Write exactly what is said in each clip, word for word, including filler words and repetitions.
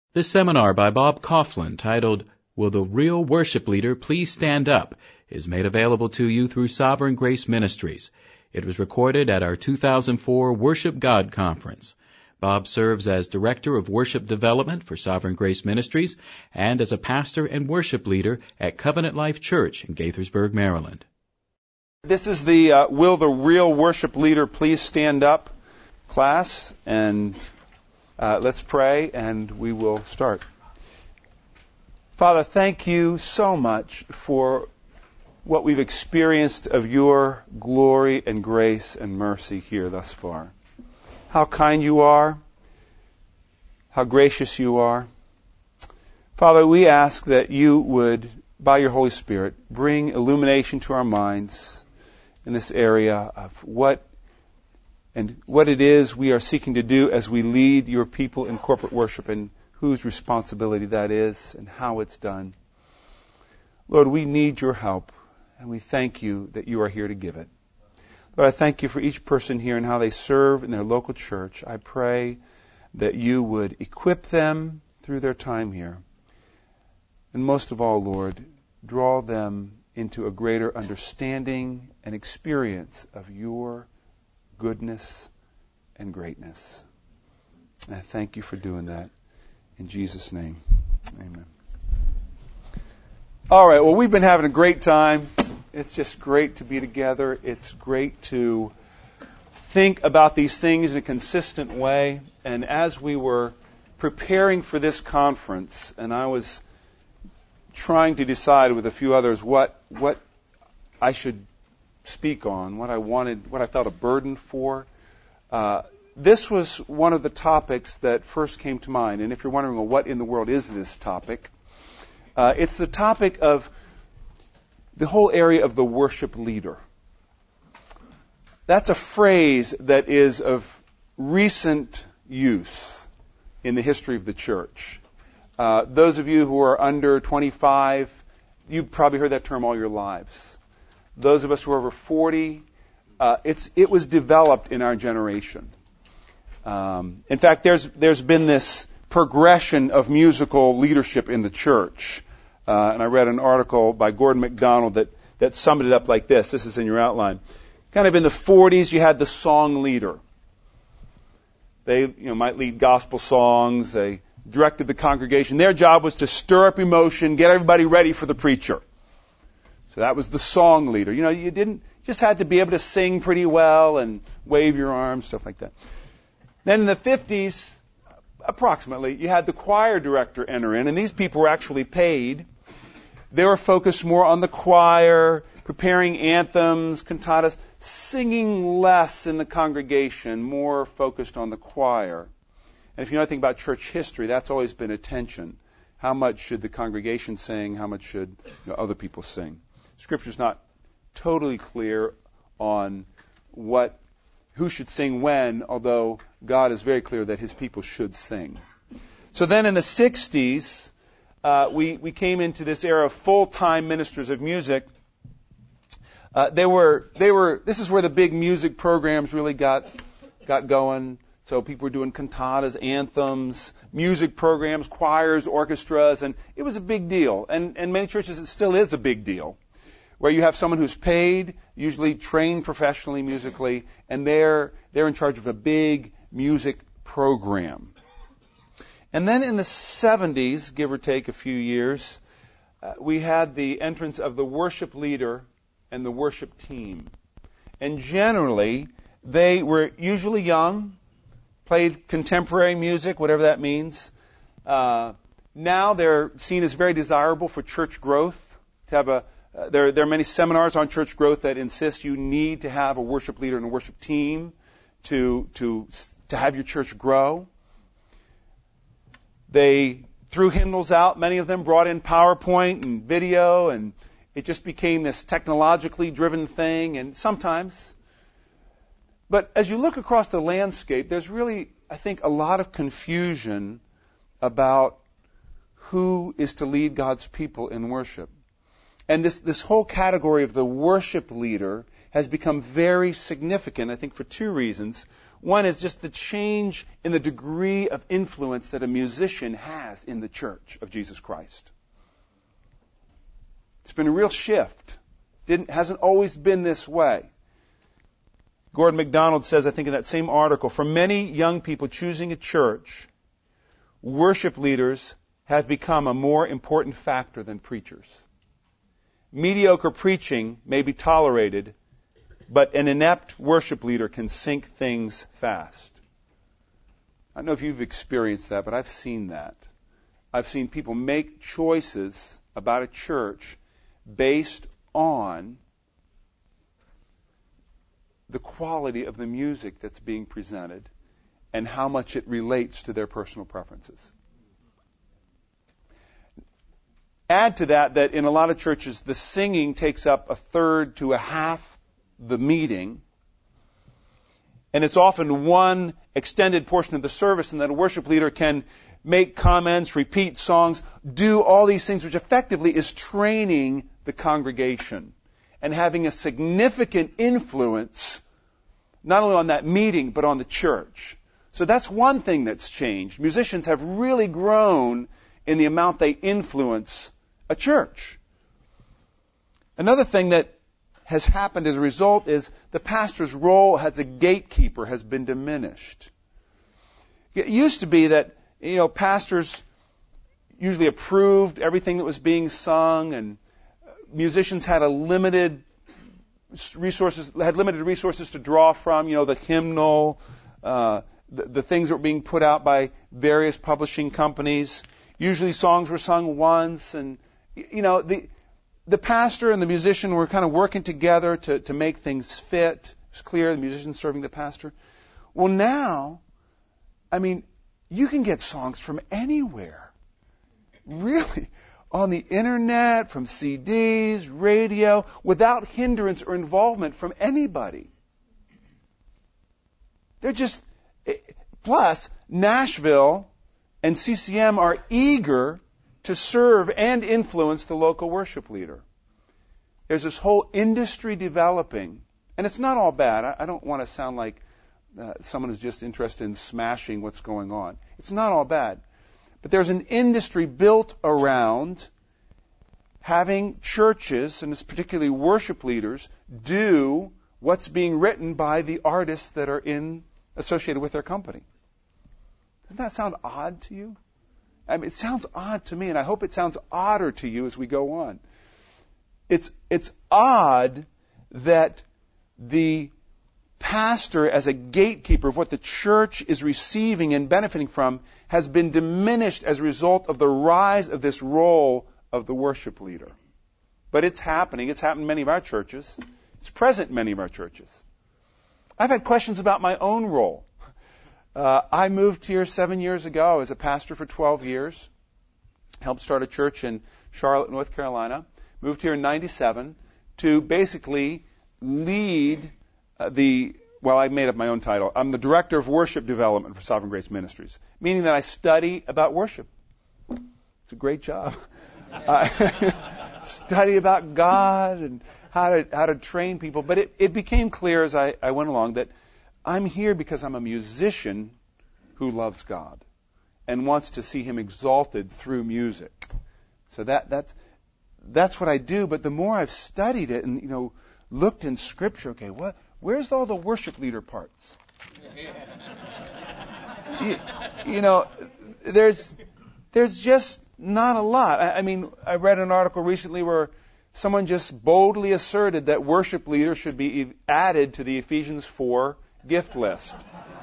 This seminar by Bob Coughlin, titled, Will the Real Worship Leader Please Stand Up?, is made available to you through Sovereign Grace Ministries. It was recorded at our two thousand four Worship God Conference. Bob serves as Director of Worship Development for Sovereign Grace Ministries and as a pastor and worship leader at Covenant Life Church in Gaithersburg, Maryland. This is the uh, Will the Real Worship Leader Please Stand Up class, and uh, let's pray and we will start. Father, thank you so much for what we've experienced of your glory and grace and mercy here thus far. How kind you are, how gracious you are. Father, we ask that you would, by your Holy Spirit, bring illumination to our minds in this area of what and what it is we are seeking to do as we lead your people in corporate worship, and whose responsibility that is and how it's done. Lord, we need your help, and we thank you that you are here to give it. Lord, I thank you for each person here and how they serve in their local church. I pray that you would equip them through their time here. And most of all, Lord, draw them into a greater understanding and experience of your goodness and greatness. And I thank you for doing that. In Jesus' name, amen. All right, well, we've been having a great time. It's just great to be together. It's great to think about these things in a consistent way. And as we were preparing for this conference, and I was trying to decide with a few others what what I should speak on, what I wanted, what I felt a burden for, uh, this was one of the topics that first came to mind. And if you're wondering, well, what in the world is this topic? Uh, it's the topic of the whole area of the worship leader. That's a phrase that is of recent use in the history of the church. Uh, those of you who are under twenty-five, you've probably heard that term all your lives. Those of us who are over forty, uh, it's it was developed in our generation. Um, in fact, there's there's been this progression of musical leadership in the church. Uh, and I read an article by Gordon MacDonald that, that summed it up like this. This is in your outline. Kind of in the forties, you had the song leader. They you know, might lead gospel songs. They directed the congregation. Their job was to stir up emotion, get everybody ready for the preacher. So that was the song leader. You know, you didn't just had to be able to sing pretty well and wave your arms, stuff like that. Then in the fifties, approximately, you had the choir director enter in, and these people were actually paid. They were focused more on the choir, preparing anthems, cantatas, singing less in the congregation, more focused on the choir. And if you know anything about church history, that's always been a tension. How much should the congregation sing? How much should you know, other people sing? Scripture's not totally clear on what who should sing when, although God is very clear that his people should sing. So then in the sixties, uh, we, we came into this era of full-time ministers of music. Uh, they were, they were, this is where the big music programs really got, got going. So people were doing cantatas, anthems, music programs, choirs, orchestras, and it was a big deal. And in many churches it still is a big deal, where you have someone who's paid, usually trained professionally musically, and they're they're in charge of a big music program. And then in the seventies, give or take a few years, uh, we had the entrance of the worship leader and the worship team. And generally, they were usually young, played contemporary music, whatever that means. Uh, now they're seen as very desirable for church growth, to have a Uh, there, there are many seminars on church growth that insist you need to have a worship leader and a worship team to to to have your church grow. They threw hymnals out. Many of them brought in PowerPoint and video, and it just became this technologically driven thing. And sometimes, but as you look across the landscape, there's really, I think, a lot of confusion about who is to lead God's people in worship. And this, this whole category of the worship leader has become very significant, I think, for two reasons. One is just the change in the degree of influence that a musician has in the church of Jesus Christ. It's been a real shift. Didn't, hasn't always been this way. Gordon MacDonald says, I think in that same article, for many young people choosing a church, worship leaders have become a more important factor than preachers. Mediocre preaching may be tolerated, but an inept worship leader can sink things fast. I don't know if you've experienced that, but I've seen that. I've seen people make choices about a church based on the quality of the music that's being presented and how much it relates to their personal preferences. Add to that that in a lot of churches, the singing takes up a third to a half the meeting, and it's often one extended portion of the service, and that a worship leader can make comments, repeat songs, do all these things, which effectively is training the congregation and having a significant influence not only on that meeting, but on the church. So that's one thing that's changed. Musicians have really grown in the amount they influence a church. Another thing that has happened as a result is the pastor's role as a gatekeeper has been diminished. It used to be that, you know, pastors usually approved everything that was being sung, and musicians had a limited resources, had limited resources to draw from, you know, the hymnal, uh, the, the things that were being put out by various publishing companies. Usually songs were sung once, and, you know, the the pastor and the musician were kind of working together to, to make things fit. It's clear, the musician serving the pastor. Well, now, I mean, you can get songs from anywhere. Really. On the internet, from C Ds, radio, without hindrance or involvement from anybody. They're just, plus, Nashville and C C M are eager to serve and influence the local worship leader. There's this whole industry developing, and it's not all bad. I, I don't want to sound like uh, someone who's just interested in smashing what's going on. It's not all bad. But there's an industry built around having churches, and particularly worship leaders, do what's being written by the artists that are in associated with their company. Doesn't that sound odd to you? I mean, it sounds odd to me, and I hope it sounds odder to you as we go on. It's it's odd that the pastor, as a gatekeeper of what the church is receiving and benefiting from, has been diminished as a result of the rise of this role of the worship leader. But it's happening. It's happened in many of our churches. It's present in many of our churches. I've had questions about my own role. Uh, I moved here seven years ago. I was a pastor for twelve years. Helped start a church in Charlotte, North Carolina. Moved here in ninety-seven to basically lead uh, the, well, I made up my own title. I'm the Director of Worship Development for Sovereign Grace Ministries, meaning that I study about worship. It's a great job. I study about God and how to how to train people. But it, it became clear as I, I went along that I'm here because I'm a musician who loves God and wants to see Him exalted through music. So that that's that's what I do. But the more I've studied it and, you know, looked in Scripture, okay, what where's all the worship leader parts? you, you know, there's there's just not a lot. I, I mean, I read an article recently where someone just boldly asserted that worship leaders should be added to the Ephesians four gift list.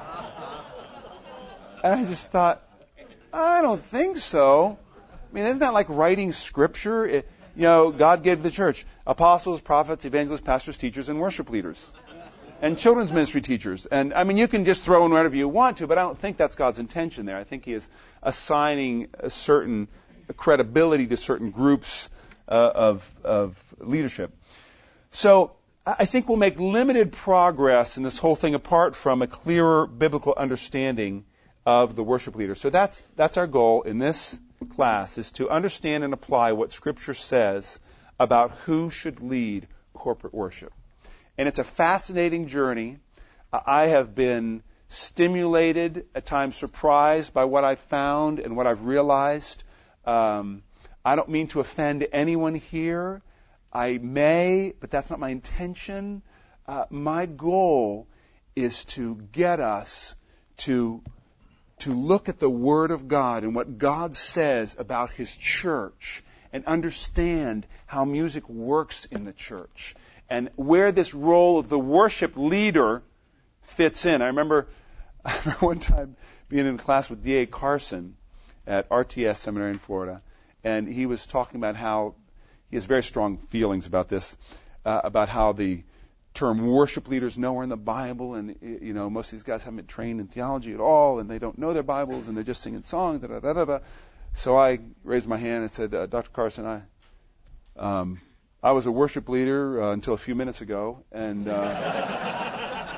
And I just thought, I don't think so. I mean, isn't that like writing Scripture? It, you know, God gave the church apostles, prophets, evangelists, pastors, teachers, and worship leaders. And children's ministry teachers. And, I mean, you can just throw in whatever you want to, but I don't think that's God's intention there. I think He is assigning a certain credibility to certain groups uh, of, of leadership. So I think we'll make limited progress in this whole thing apart from a clearer biblical understanding of the worship leader. So that's that's our goal in this class, is to understand and apply what Scripture says about who should lead corporate worship. And it's a fascinating journey. I have been stimulated, at times surprised by what I've found and what I've realized. Um, I don't mean to offend anyone here. I may, but that's not my intention. Uh, my goal is to get us to, to look at the Word of God and what God says about His church and understand how music works in the church and where this role of the worship leader fits in. I remember, I remember one time being in class with D A Carson at R T S Seminary in Florida, and he was talking about how he has very strong feelings about this, uh, about how the term worship leaders nowhere in the Bible, and you know most of these guys haven't been trained in theology at all, and they don't know their Bibles, and they're just singing songs. Da, da, da, da, da. So I raised my hand and said, uh, Doctor Carson, I um, I was a worship leader uh, until a few minutes ago, and uh,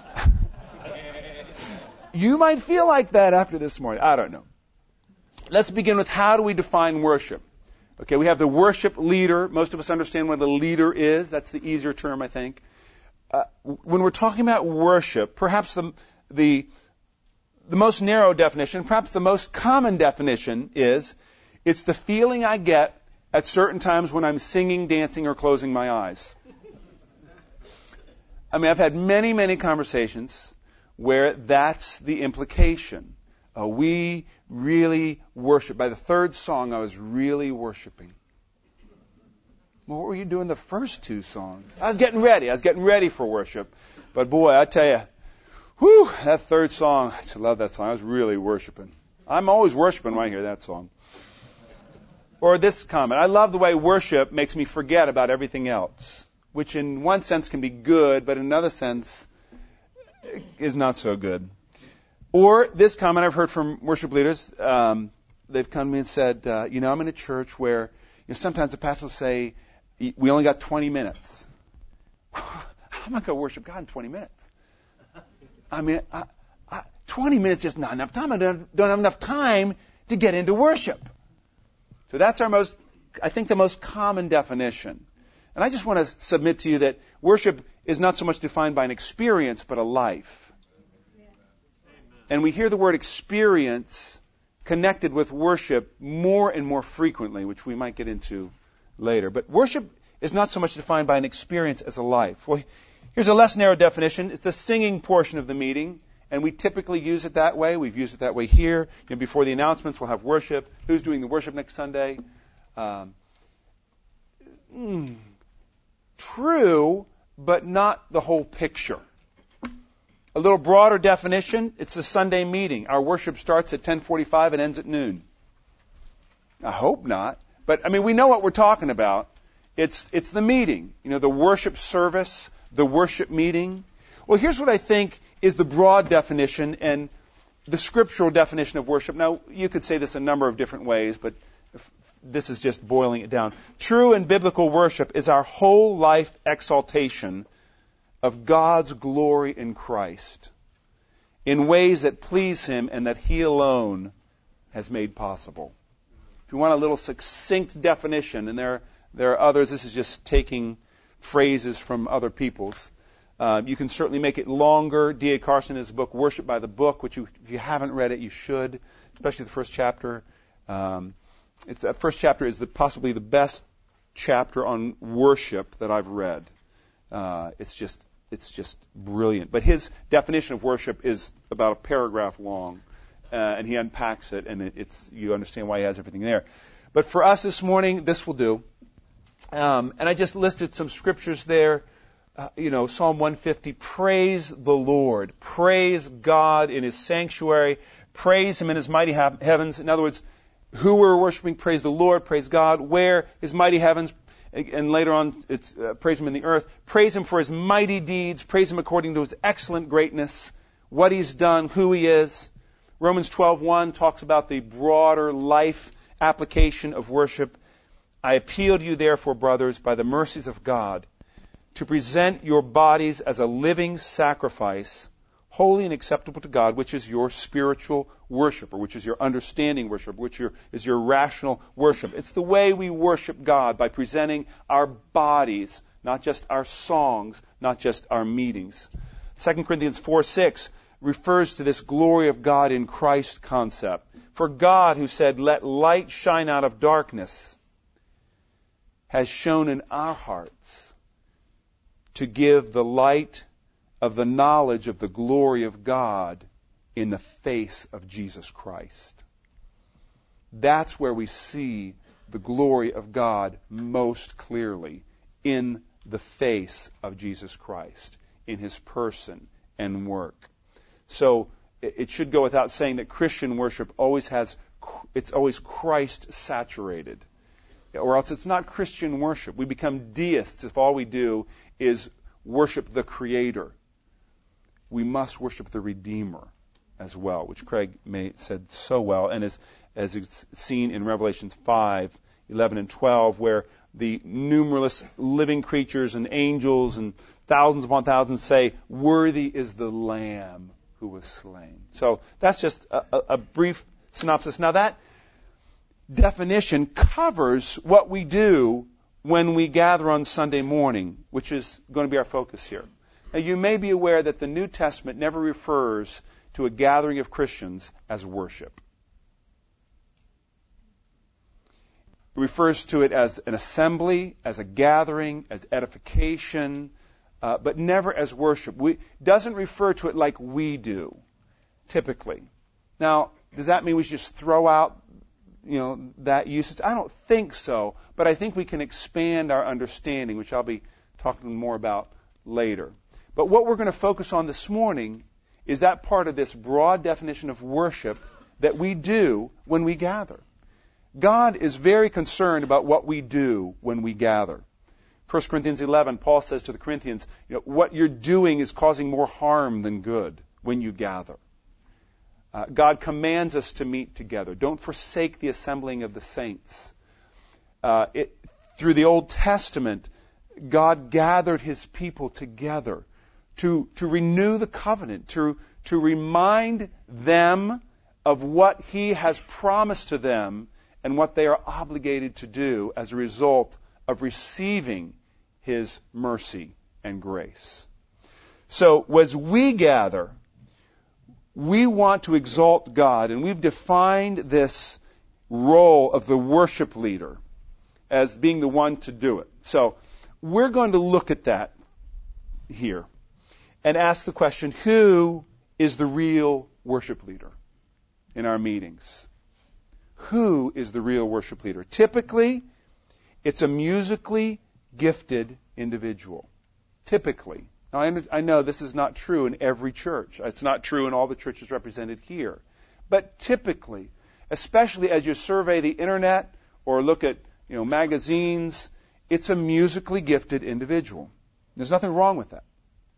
you might feel like that after this morning. I don't know. Let's begin with how do we define worship? Okay, we have the worship leader. Most of us understand what a leader is. That's the easier term, I think. Uh, when we're talking about worship, perhaps the, the the most narrow definition, perhaps the most common definition is it's the feeling I get at certain times when I'm singing, dancing, or closing my eyes. I mean, I've had many, many conversations where that's the implication. Uh, we really worship. By the third song, I was really worshiping. Well, what were you doing the first two songs? I was getting ready. I was getting ready for worship. But boy, I tell you, whew, that third song, I just love that song. I was really worshiping. I'm always worshiping when I hear that song. Or this comment, I love the way worship makes me forget about everything else, which in one sense can be good, but in another sense is not so good. Or this comment I've heard from worship leaders, um, they've come to me and said, uh, you know, I'm in a church where you know, sometimes the pastor will say, we only got twenty minutes. I'm not going to worship God in twenty minutes. I mean, I, I, twenty minutes is not enough time. I don't, don't have enough time to get into worship. So that's our most, I think, the most common definition. And I just want to submit to you that worship is not so much defined by an experience, but a life. And we hear the word experience connected with worship more and more frequently, which we might get into later. But worship is not so much defined by an experience as a life. Well, here's a less narrow definition. It's the singing portion of the meeting, and we typically use it that way. We've used it that way here. You know, before the announcements, we'll have worship. Who's doing the worship next Sunday? Um, mm, true, but not the whole picture. A little broader definition, it's the Sunday meeting. Our worship starts at ten forty-five and ends at noon. I hope not. But, I mean, we know what we're talking about. It's it's the meeting, you know, the worship service, the worship meeting. Well, here's what I think is the broad definition and the scriptural definition of worship. Now, you could say this a number of different ways, but this is just boiling it down. True and biblical worship is our whole life exaltation of God's glory in Christ in ways that please Him and that He alone has made possible. If you want a little succinct definition, and there, there are others, this is just taking phrases from other people's. Uh, you can certainly make it longer. D A Carson, in his book, Worship by the Book, which you, if you haven't read it, you should, especially the first chapter. Um, it's, that first chapter is the, possibly the best chapter on worship that I've read. Uh, it's just it's just brilliant. But his definition of worship is about a paragraph long, uh, and he unpacks it, and it, it's you understand why he has everything there. But for us this morning, this will do. Um, and I just listed some scriptures there. Uh, you know, Psalm one fifty, praise the Lord. Praise God in His sanctuary. Praise Him in His mighty ha- heavens. In other words, who we're worshiping, praise the Lord, praise God. Where His mighty heavens, and later on, it's uh, praise Him in the earth. Praise Him for His mighty deeds. Praise Him according to His excellent greatness. What He's done, who He is. Romans twelve one talks about the broader life application of worship. I appeal to you, therefore, brothers, by the mercies of God, to present your bodies as a living sacrifice, holy and acceptable to God, which is your spiritual worship, or which is your understanding worship, which is your rational worship. It's the way we worship God, by presenting our bodies, not just our songs, not just our meetings. Second Corinthians four six, refers to this glory of God in Christ concept. For God, who said, "Let light shine out of darkness," has shone in our hearts to give the light of the knowledge of the glory of God in the face of Jesus Christ. That's where we see the glory of God most clearly, in the face of Jesus Christ, in His person and work. So it should go without saying that Christian worship always has, it's always Christ saturated, or else it's not Christian worship. We become deists if all we do is worship the Creator. We must worship the Redeemer as well, which Craig May said so well, and as as it's seen in Revelation five, eleven, and twelve, where the numerous living creatures and angels and thousands upon thousands say, "Worthy is the Lamb who was slain." So that's just a, a, a brief synopsis. Now that definition covers what we do when we gather on Sunday morning, which is going to be our focus here. Now, you may be aware that the New Testament never refers to a gathering of Christians as worship. It refers to it as an assembly, as a gathering, as edification, uh, but never as worship. We doesn't refer to it like we do, typically. Now, does that mean we should just throw out, you know, that usage? I don't think so, but I think we can expand our understanding, which I'll be talking more about later. But what we're going to focus on this morning is that part of this broad definition of worship that we do when we gather. God is very concerned about what we do when we gather. First Corinthians eleven, Paul says to the Corinthians, you know, what you're doing is causing more harm than good when you gather. Uh, God commands us to meet together. Don't forsake the assembling of the saints. Uh, it, through the Old Testament, God gathered His people together to, to renew the covenant, to, to remind them of what He has promised to them and what they are obligated to do as a result of receiving His mercy and grace. So, as we gather, we want to exalt God, and we've defined this role of the worship leader as being the one to do it. So, we're going to look at that here and ask the question, who is the real worship leader in our meetings? Who is the real worship leader? Typically, it's a musically gifted individual. Typically. Now, I know this is not true in every church. It's not true in all the churches represented here. But typically, especially as you survey the internet or look at, you know, magazines, it's a musically gifted individual. There's nothing wrong with that.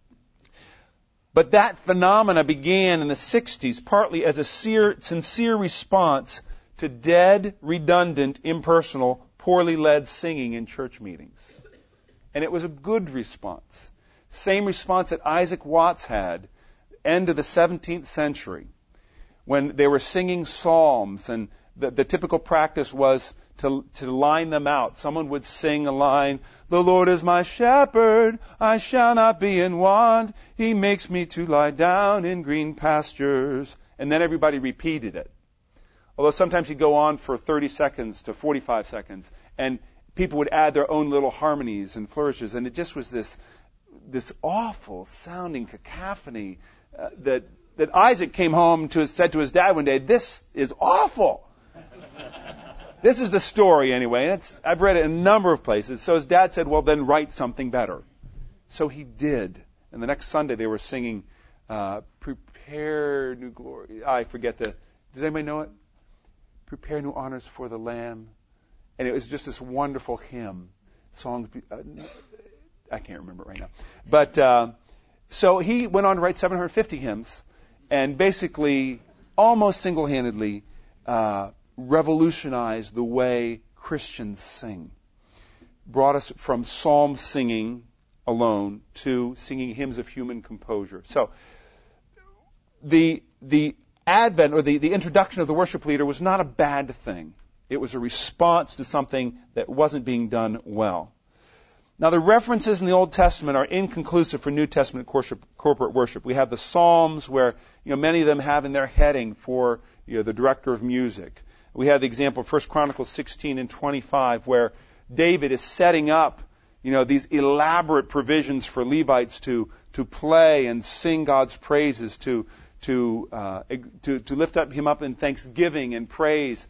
But that phenomena began in the sixties partly as a sincere response to dead, redundant, impersonal, poorly led singing in church meetings. And it was a good response. Same response that Isaac Watts had, end of the seventeenth century, when they were singing psalms, and the, the typical practice was to, to line them out. Someone would sing a line, "The Lord is my shepherd, I shall not be in want. He makes me to lie down in green pastures." And then everybody repeated it. Although sometimes he'd go on for thirty seconds to forty-five seconds, and people would add their own little harmonies and flourishes, and it just was this this awful sounding cacophony uh, that that Isaac came home to said to his dad one day, "This is awful." This is the story anyway. And it's, I've read it in a number of places. So his dad said, "Well, then write something better." So he did. And the next Sunday they were singing, uh, "Prepare new glory." I forget the. Does anybody know it? "Prepare new honors for the Lamb." And it was just this wonderful hymn. Songs. Uh, I can't remember it right now. But uh, so he went on to write seven hundred fifty hymns, and basically, almost single-handedly, uh, revolutionized the way Christians sing. Brought us from psalm singing alone to singing hymns of human composure. So the the advent or the, the introduction of the worship leader was not a bad thing. It was a response to something that wasn't being done well. Now, the references in the Old Testament are inconclusive for New Testament corporate worship. We have the Psalms where, you know, many of them have in their heading for, you know, the director of music. We have the example of First Chronicles sixteen and twenty-five where David is setting up, you know, these elaborate provisions for Levites to to play and sing God's praises, to to uh, to to lift up him up in thanksgiving and praise.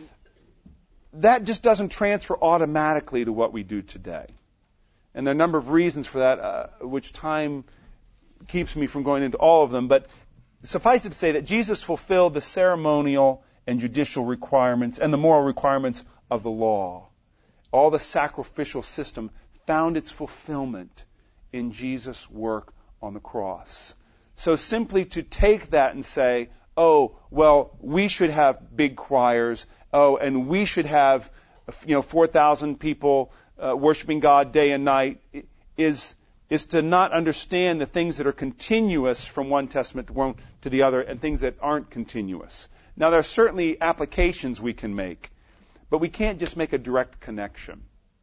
That just doesn't transfer automatically to what we do today. And there are a number of reasons for that, uh, which time keeps me from going into all of them. But suffice it to say that Jesus fulfilled the ceremonial and judicial requirements and the moral requirements of the law. All the sacrificial system found its fulfillment in Jesus' work on the cross. So simply to take that and say, oh, well, we should have big choirs, oh, and we should have, you know, four thousand people Uh, worshiping God day and night, is is to not understand the things that are continuous from one testament to one to the other and things that aren't continuous. Now, there are certainly applications we can make, but we can't just make a direct connection.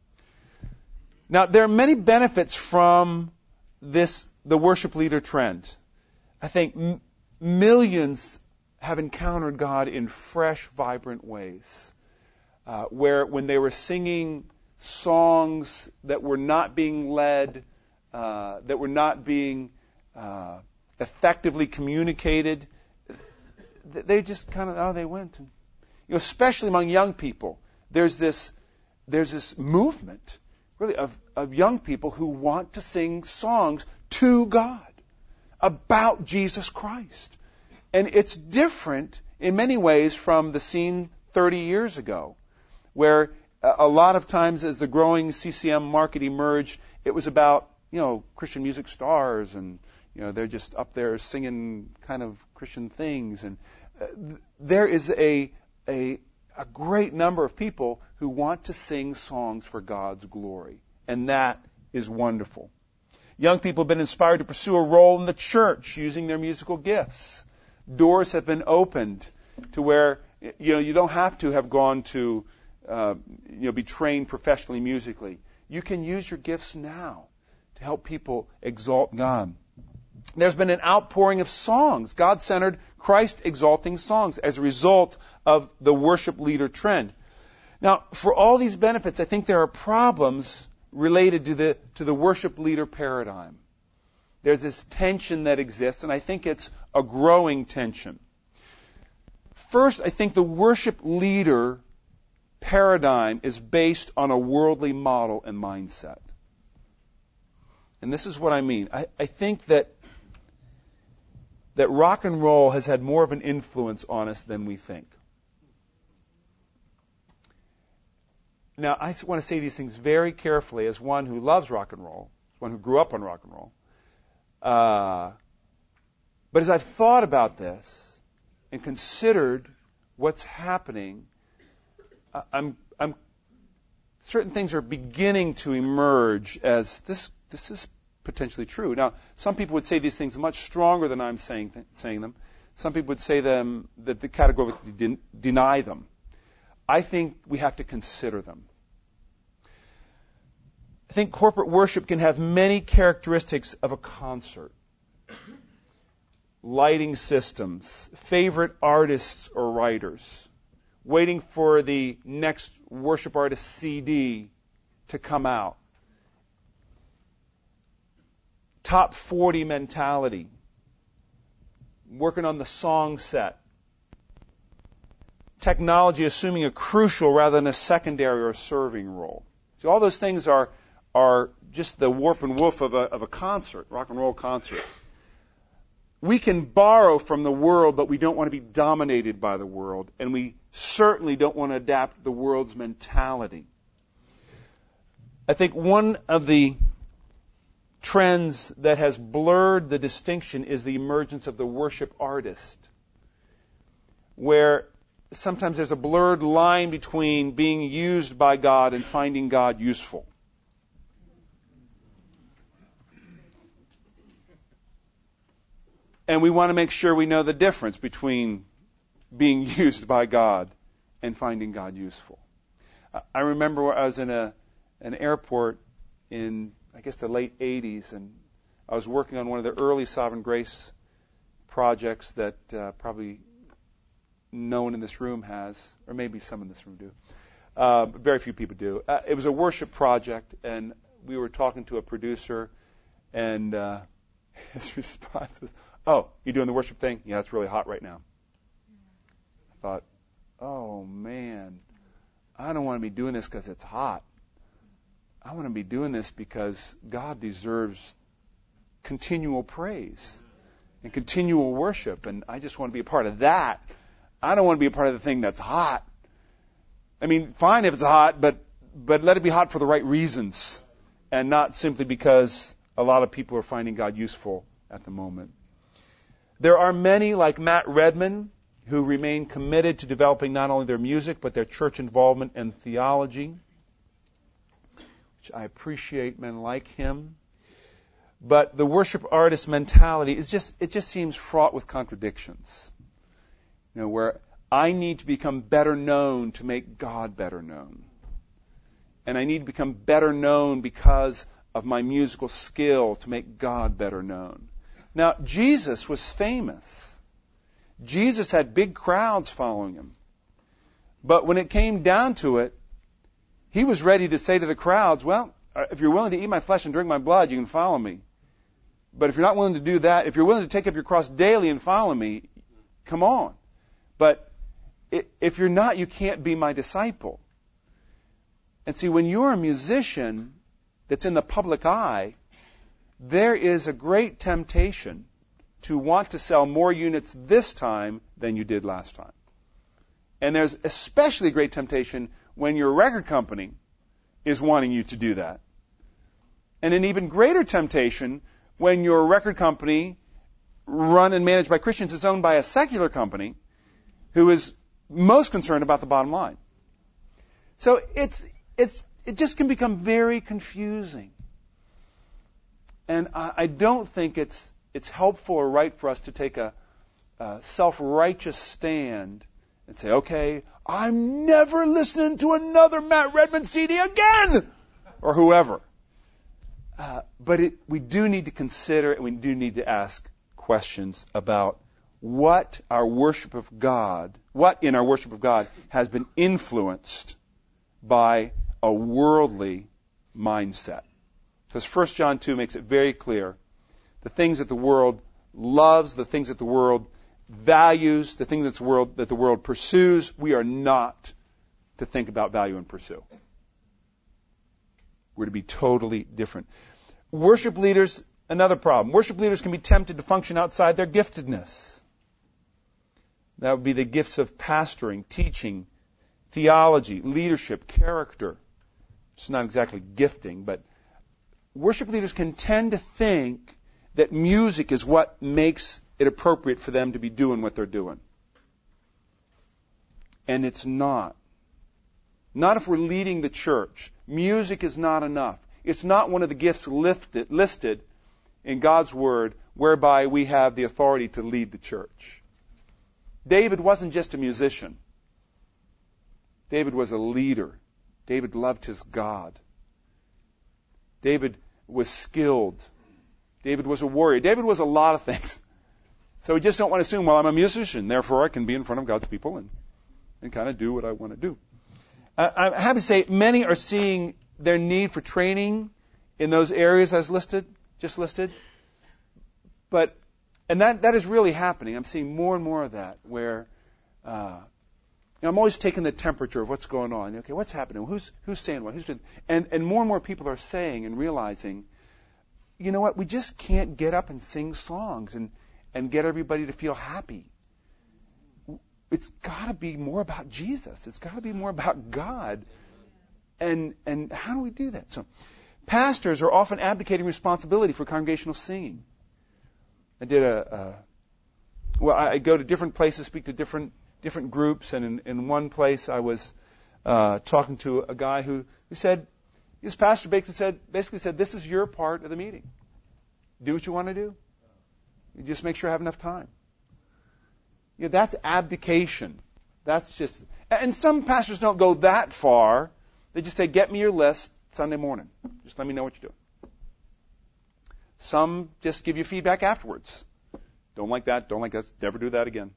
Now, there are many benefits from this, the worship leader trend. I think m- millions have encountered God in fresh, vibrant ways, uh, where when they were singing songs that were not being led, uh, that were not being uh, effectively communicated, they just kind of, oh, they went. And, you know, especially among young people, there's this, there's this movement, really, of, of young people who want to sing songs to God about Jesus Christ. And it's different in many ways from the scene thirty years ago, where a lot of times as the growing C C M market emerged, it was about, you know, Christian music stars and, you know, they're just up there singing kind of Christian things. And uh, there is a, a, a great number of people who want to sing songs for God's glory. And that is wonderful. Young people have been inspired to pursue a role in the church using their musical gifts. Doors have been opened to where, you know, you don't have to have gone to Uh, you know, be trained professionally musically. You can use your gifts now to help people exalt God. There's been an outpouring of songs, God-centered, Christ-exalting songs as a result of the worship leader trend. Now, for all these benefits, I think there are problems related to the to the worship leader paradigm. There's this tension that exists, and I think it's a growing tension. First, I think the worship leader paradigm is based on a worldly model and mindset. And this is what I mean. I, I think that that rock and roll has had more of an influence on us than we think. Now, I want to say these things very carefully as one who loves rock and roll, as one who grew up on rock and roll. Uh, but as I've thought about this and considered what's happening, I'm, I'm, certain things are beginning to emerge as this, this is potentially true. Now, some people would say these things much stronger than I'm saying, th- saying them. Some people would say them, that they categorically de- deny them. I think we have to consider them. I think corporate worship can have many characteristics of a concert. Lighting systems, favorite artists or writers, waiting for the next worship artist C D to come out. Top forty mentality. Working on the song set. Technology assuming a crucial rather than a secondary or serving role. So all those things are are just the warp and woof of a, of a concert, rock and roll concert. We can borrow from the world, but we don't want to be dominated by the world. And we certainly don't want to adapt the world's mentality. I think one of the trends that has blurred the distinction is the emergence of the worship artist, where sometimes there's a blurred line between being used by God and finding God useful. And we want to make sure we know the difference between being used by God and finding God useful. I remember I was in a an airport in, I guess, the late eighties, and I was working on one of the early Sovereign Grace projects that uh, probably no one in this room has, or maybe some in this room do. Uh, but very few people do. Uh, it was a worship project, and we were talking to a producer, and uh, his response was, "Oh, you doing the worship thing? Yeah, it's really hot right now." I thought, oh, man, I don't want to be doing this because it's hot. I want to be doing this because God deserves continual praise and continual worship, and I just want to be a part of that. I don't want to be a part of the thing that's hot. I mean, fine if it's hot, but but let it be hot for the right reasons, and not simply because a lot of people are finding God useful at the moment. There are many, like Matt Redman, who remain committed to developing not only their music, but their church involvement and theology, which I appreciate men like him. But the worship artist mentality is just, it just seems fraught with contradictions. You know, where I need to become better known to make God better known. And I need to become better known because of my musical skill to make God better known. Now, Jesus was famous. Jesus had big crowds following him. But when it came down to it, he was ready to say to the crowds, well, if you're willing to eat my flesh and drink my blood, you can follow me. But if you're not willing to do that, if you're willing to take up your cross daily and follow me, come on. But if you're not, you can't be my disciple. And see, when you're a musician that's in the public eye, there is a great temptation to want to sell more units this time than you did last time. And there's especially great temptation when your record company is wanting you to do that. And an even greater temptation when your record company, run and managed by Christians, is owned by a secular company who is most concerned about the bottom line. So it's it's it just can become very confusing. And I, I don't think it's it's helpful or right for us to take a, a self-righteous stand and say, okay, I'm never listening to another Matt Redman C D again, or whoever. Uh, but it, we do need to consider, and we do need to ask questions about what our worship of God, what in our worship of God has been influenced by a worldly mindset. Because First John two makes it very clear, the things that the world loves, the things that the world values, the things that the world, that the world pursues, we are not to think about, value, and pursue. We're to be totally different. Worship leaders, another problem. Worship leaders can be tempted to function outside their giftedness. That would be the gifts of pastoring, teaching, theology, leadership, character. It's not exactly gifting, but worship leaders can tend to think that music is what makes it appropriate for them to be doing what they're doing. And it's not. Not if we're leading the church. Music is not enough. It's not one of the gifts lifted, listed in God's Word whereby we have the authority to lead the church. David wasn't just a musician. David was a leader. David loved his God. David was skilled. David was a warrior. David was a lot of things. So we just don't want to assume, well, I'm a musician, therefore I can be in front of God's people and, and kind of do what I want to do. Uh, I'm happy to say many are seeing their need for training in those areas as listed, just listed. But, and that, that is really happening. I'm seeing more and more of that where, uh, you know, I'm always taking the temperature of what's going on. Okay, what's happening? Who's, who's saying what? Who's doing? And, and more and more people are saying and realizing, you know what, we just can't get up and sing songs and, and get everybody to feel happy. It's got to be more about Jesus. It's got to be more about God. And and how do we do that? So, pastors are often abdicating responsibility for congregational singing. I did a, a well, I go to different places, speak to different different groups, and in, in one place I was uh, talking to a guy who, who said, his pastor basically said, basically said, this is your part of the meeting. Do what you want to do. You just make sure I have enough time. You know, that's abdication. That's just, and some pastors don't go that far. They just say, get me your list, Sunday morning. Just let me know what you're doing. Some just give you feedback afterwards. Don't like that, don't like that, never do that again.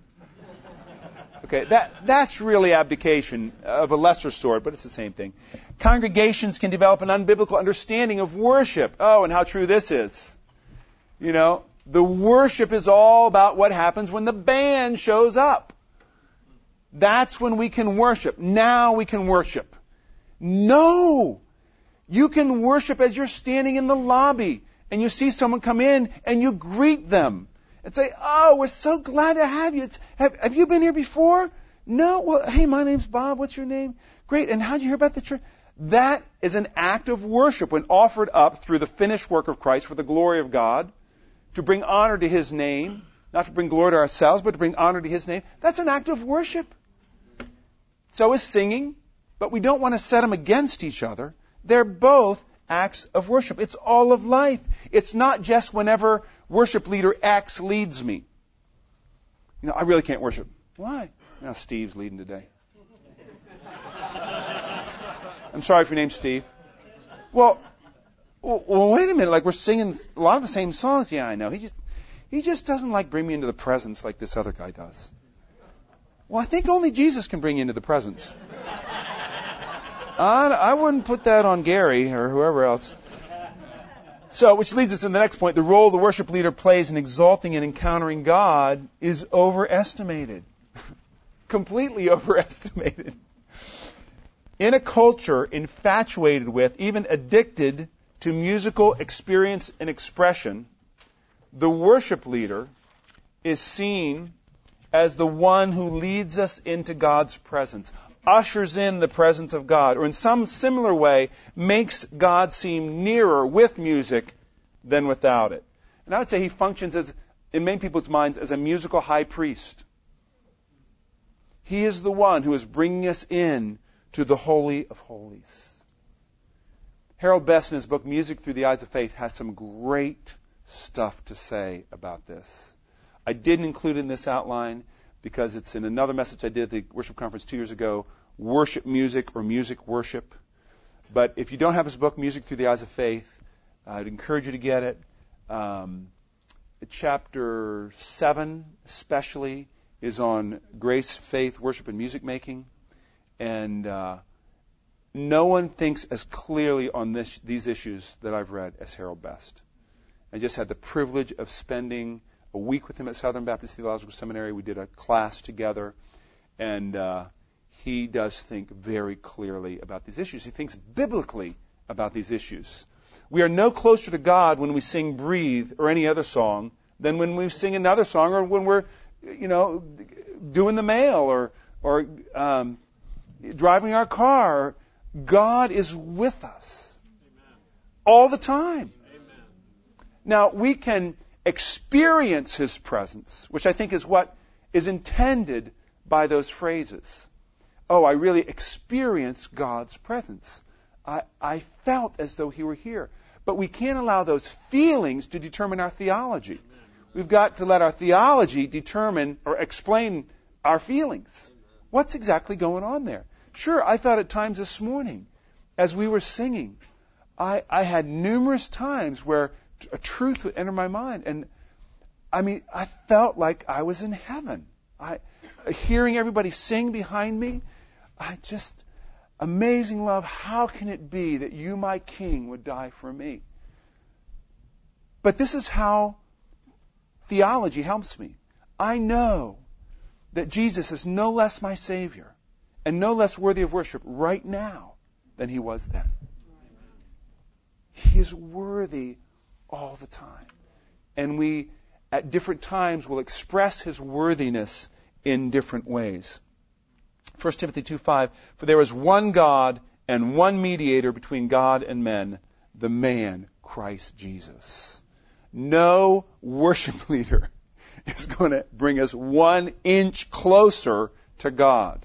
Okay, that, that's really abdication of a lesser sort, but it's the same thing. Congregations can develop an unbiblical understanding of worship. Oh, and how true this is. You know, the worship is all about what happens when the band shows up. That's when we can worship. Now we can worship. No! You can worship as you're standing in the lobby and you see someone come in and you greet them. And say, oh, we're so glad to have you. It's, have, have you been here before? No? Well, hey, my name's Bob. What's your name? Great. And how'd you hear about the church? That is an act of worship when offered up through the finished work of Christ for the glory of God, to bring honor to His name, not to bring glory to ourselves, but to bring honor to His name. That's an act of worship. So is singing, but we don't want to set them against each other. They're both acts of worship. It's all of life. It's not just whenever worship leader X leads me. You know, I really can't worship. Why? Now Steve's leading today. I'm sorry if your name's Steve. Well, well, wait a minute. Like, we're singing a lot of the same songs. Yeah, I know. He just, he just doesn't like bring me into the presence like this other guy does. Well, I think only Jesus can bring you into the presence. I, I wouldn't put that on Gary or whoever else. So, which leads us to the next point. The role the worship leader plays in exalting and encountering God is overestimated. Completely overestimated. In a culture infatuated with, even addicted to musical experience and expression, the worship leader is seen as the one who leads us into God's presence, ushers in the presence of God, or in some similar way makes God seem nearer with music than without it. And I would say he functions as, in many people's minds, as a musical high priest. He is the one who is bringing us in to the Holy of Holies. Harold Best, in his book Music Through the Eyes of Faith, has some great stuff to say about this. I didn't include it in this outline because it's in another message I did at the worship conference two years ago, Worship Music or Music Worship. But if you don't have his book, Music Through the Eyes of Faith, I'd encourage you to get it. Um, chapter seven, especially, is on grace, faith, worship, and music making. And uh, no one thinks as clearly on this, these issues that I've read as Harold Best. I just had the privilege of spending a week with him at Southern Baptist Theological Seminary. We did a class together, and uh, he does think very clearly about these issues. He thinks biblically about these issues. We are no closer to God when we sing Breathe or any other song than when we sing another song or when we're, you know, doing the mail or or um, driving our car. God is with us. Amen. All the time. Amen. Now, we can experience His presence, which I think is what is intended by those phrases. Oh, I really experienced God's presence. I, I felt as though He were here. But we can't allow those feelings to determine our theology. Amen. We've got to let our theology determine or explain our feelings. Amen. What's exactly going on there? Sure, I felt at times this morning, as we were singing, I, I had numerous times where a truth would enter my mind. And, I mean, I felt like I was in heaven. I, hearing everybody sing behind me, I just, amazing love, how can it be that you, my King, would die for me? But this is how theology helps me. I know that Jesus is no less my Savior and no less worthy of worship right now than He was then. He is worthy all the time. And we, at different times, will express His worthiness in different ways. First Timothy two five, for there is one God and one mediator between God and men, the man, Christ Jesus. No worship leader is going to bring us one inch closer to God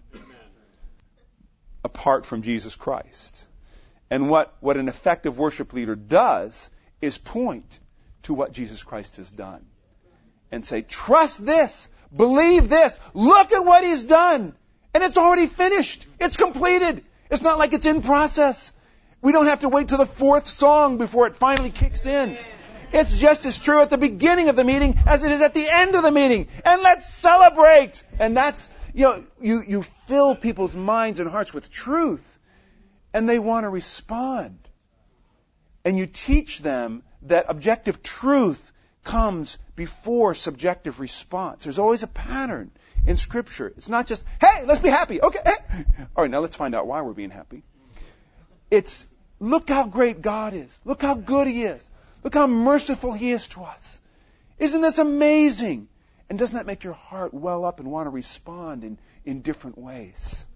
apart from Jesus Christ. And what, what an effective worship leader does is point to what Jesus Christ has done and say, trust this, believe this, look at what He's done. And it's already finished. It's completed. It's not like it's in process. We don't have to wait till the fourth song before it finally kicks in. It's just as true at the beginning of the meeting as it is at the end of the meeting. And let's celebrate. And that's, you know, you, you fill people's minds and hearts with truth. And they want to respond. And you teach them that objective truth comes before subjective response. There's always a pattern in Scripture. It's not just, hey, let's be happy. Okay. Hey. All right, now let's find out why we're being happy. It's, look how great God is. Look how good He is. Look how merciful He is to us. Isn't this amazing? And doesn't that make your heart well up and want to respond in, in different ways?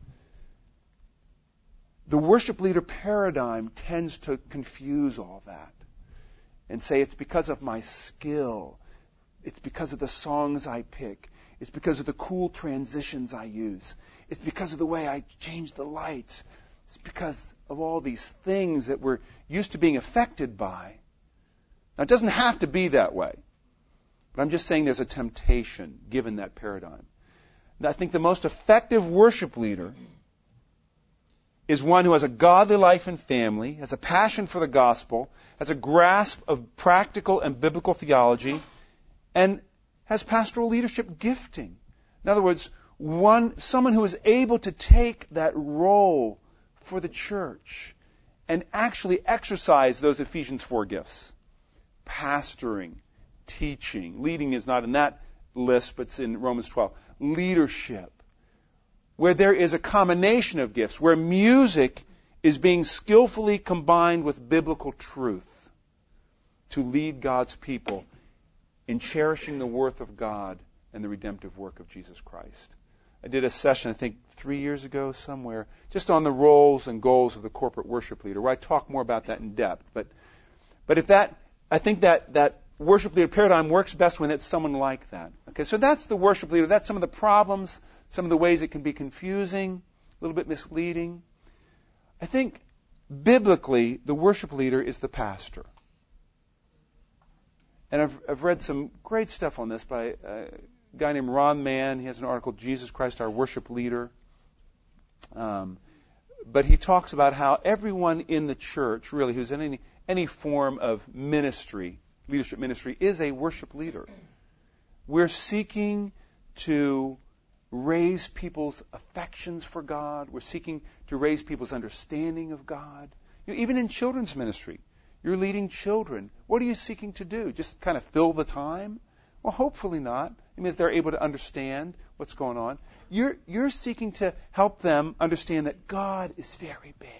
The worship leader paradigm tends to confuse all that and say it's because of my skill. It's because of the songs I pick. It's because of the cool transitions I use. It's because of the way I change the lights. It's because of all these things that we're used to being affected by. Now, it doesn't have to be that way. But I'm just saying there's a temptation given that paradigm. And I think the most effective worship leader is one who has a godly life and family, has a passion for the gospel, has a grasp of practical and biblical theology, and has pastoral leadership gifting. In other words, one someone who is able to take that role for the church and actually exercise those Ephesians four gifts. Pastoring, teaching. Leading is not in that list, but it's in Romans twelve. Leadership. Where there is a combination of gifts, where music is being skillfully combined with biblical truth to lead God's people in cherishing the worth of God and the redemptive work of Jesus Christ. I did a session, I think, three years ago somewhere, just on the roles and goals of the corporate worship leader, where I talk more about that in depth. But, but if that, I think that, that worship leader paradigm works best when it's someone like that. Okay, so that's the worship leader. That's some of the problems, some of the ways it can be confusing, a little bit misleading. I think biblically, the worship leader is the pastor. And I've, I've read some great stuff on this by a guy named Ron Mann. He has an article, Jesus Christ, Our Worship Leader. Um, but he talks about how everyone in the church, really, who's in any, any form of ministry, leadership ministry, is a worship leader. We're seeking to raise people's affections for God. We're seeking to raise people's understanding of God. You know, even in children's ministry, you're leading children. What are you seeking to do? Just kind of fill the time? Well, hopefully not. It means they're able to understand what's going on. You're, you're seeking to help them understand that God is very big.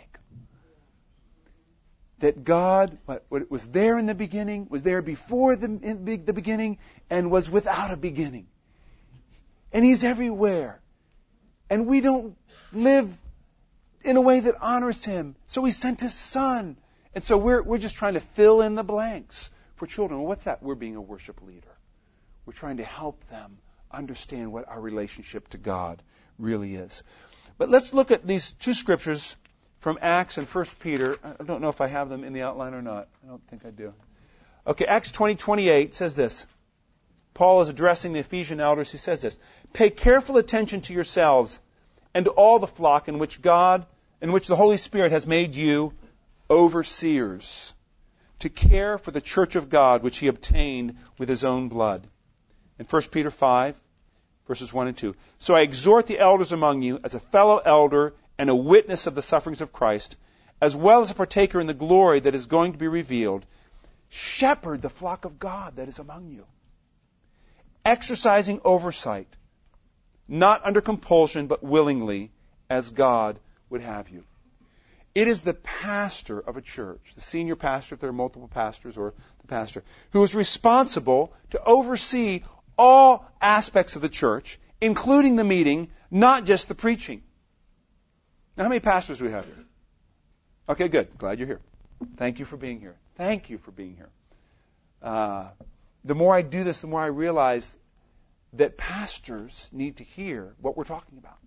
That God, what, what was there in the beginning, was there before the, in the beginning, and was without a beginning. And He's everywhere. And we don't live in a way that honors Him. So He sent His Son. And so we're we're just trying to fill in the blanks for children. Well, what's that? We're being a worship leader. We're trying to help them understand what our relationship to God really is. But let's look at these two scriptures from Acts and First Peter. I don't know if I have them in the outline or not. I don't think I do. Okay, Acts twenty twenty-eight says this. Paul is addressing the Ephesian elders. He says this: "Pay careful attention to yourselves and to all the flock in which God, in which the Holy Spirit has made you overseers, to care for the church of God, which He obtained with His own blood." In First Peter five, verses one and two. "So I exhort the elders among you, as a fellow elder and a witness of the sufferings of Christ, as well as a partaker in the glory that is going to be revealed, shepherd the flock of God that is among you, exercising oversight, not under compulsion, but willingly, as God would have you." It is the pastor of a church, the senior pastor, if there are multiple pastors, or the pastor, who is responsible to oversee all aspects of the church, including the meeting, not just the preaching. Now, how many pastors do we have here? Okay, good. Glad you're here. Thank you for being here. Thank you for being here. Uh, the more I do this, the more I realize that pastors need to hear what we're talking about.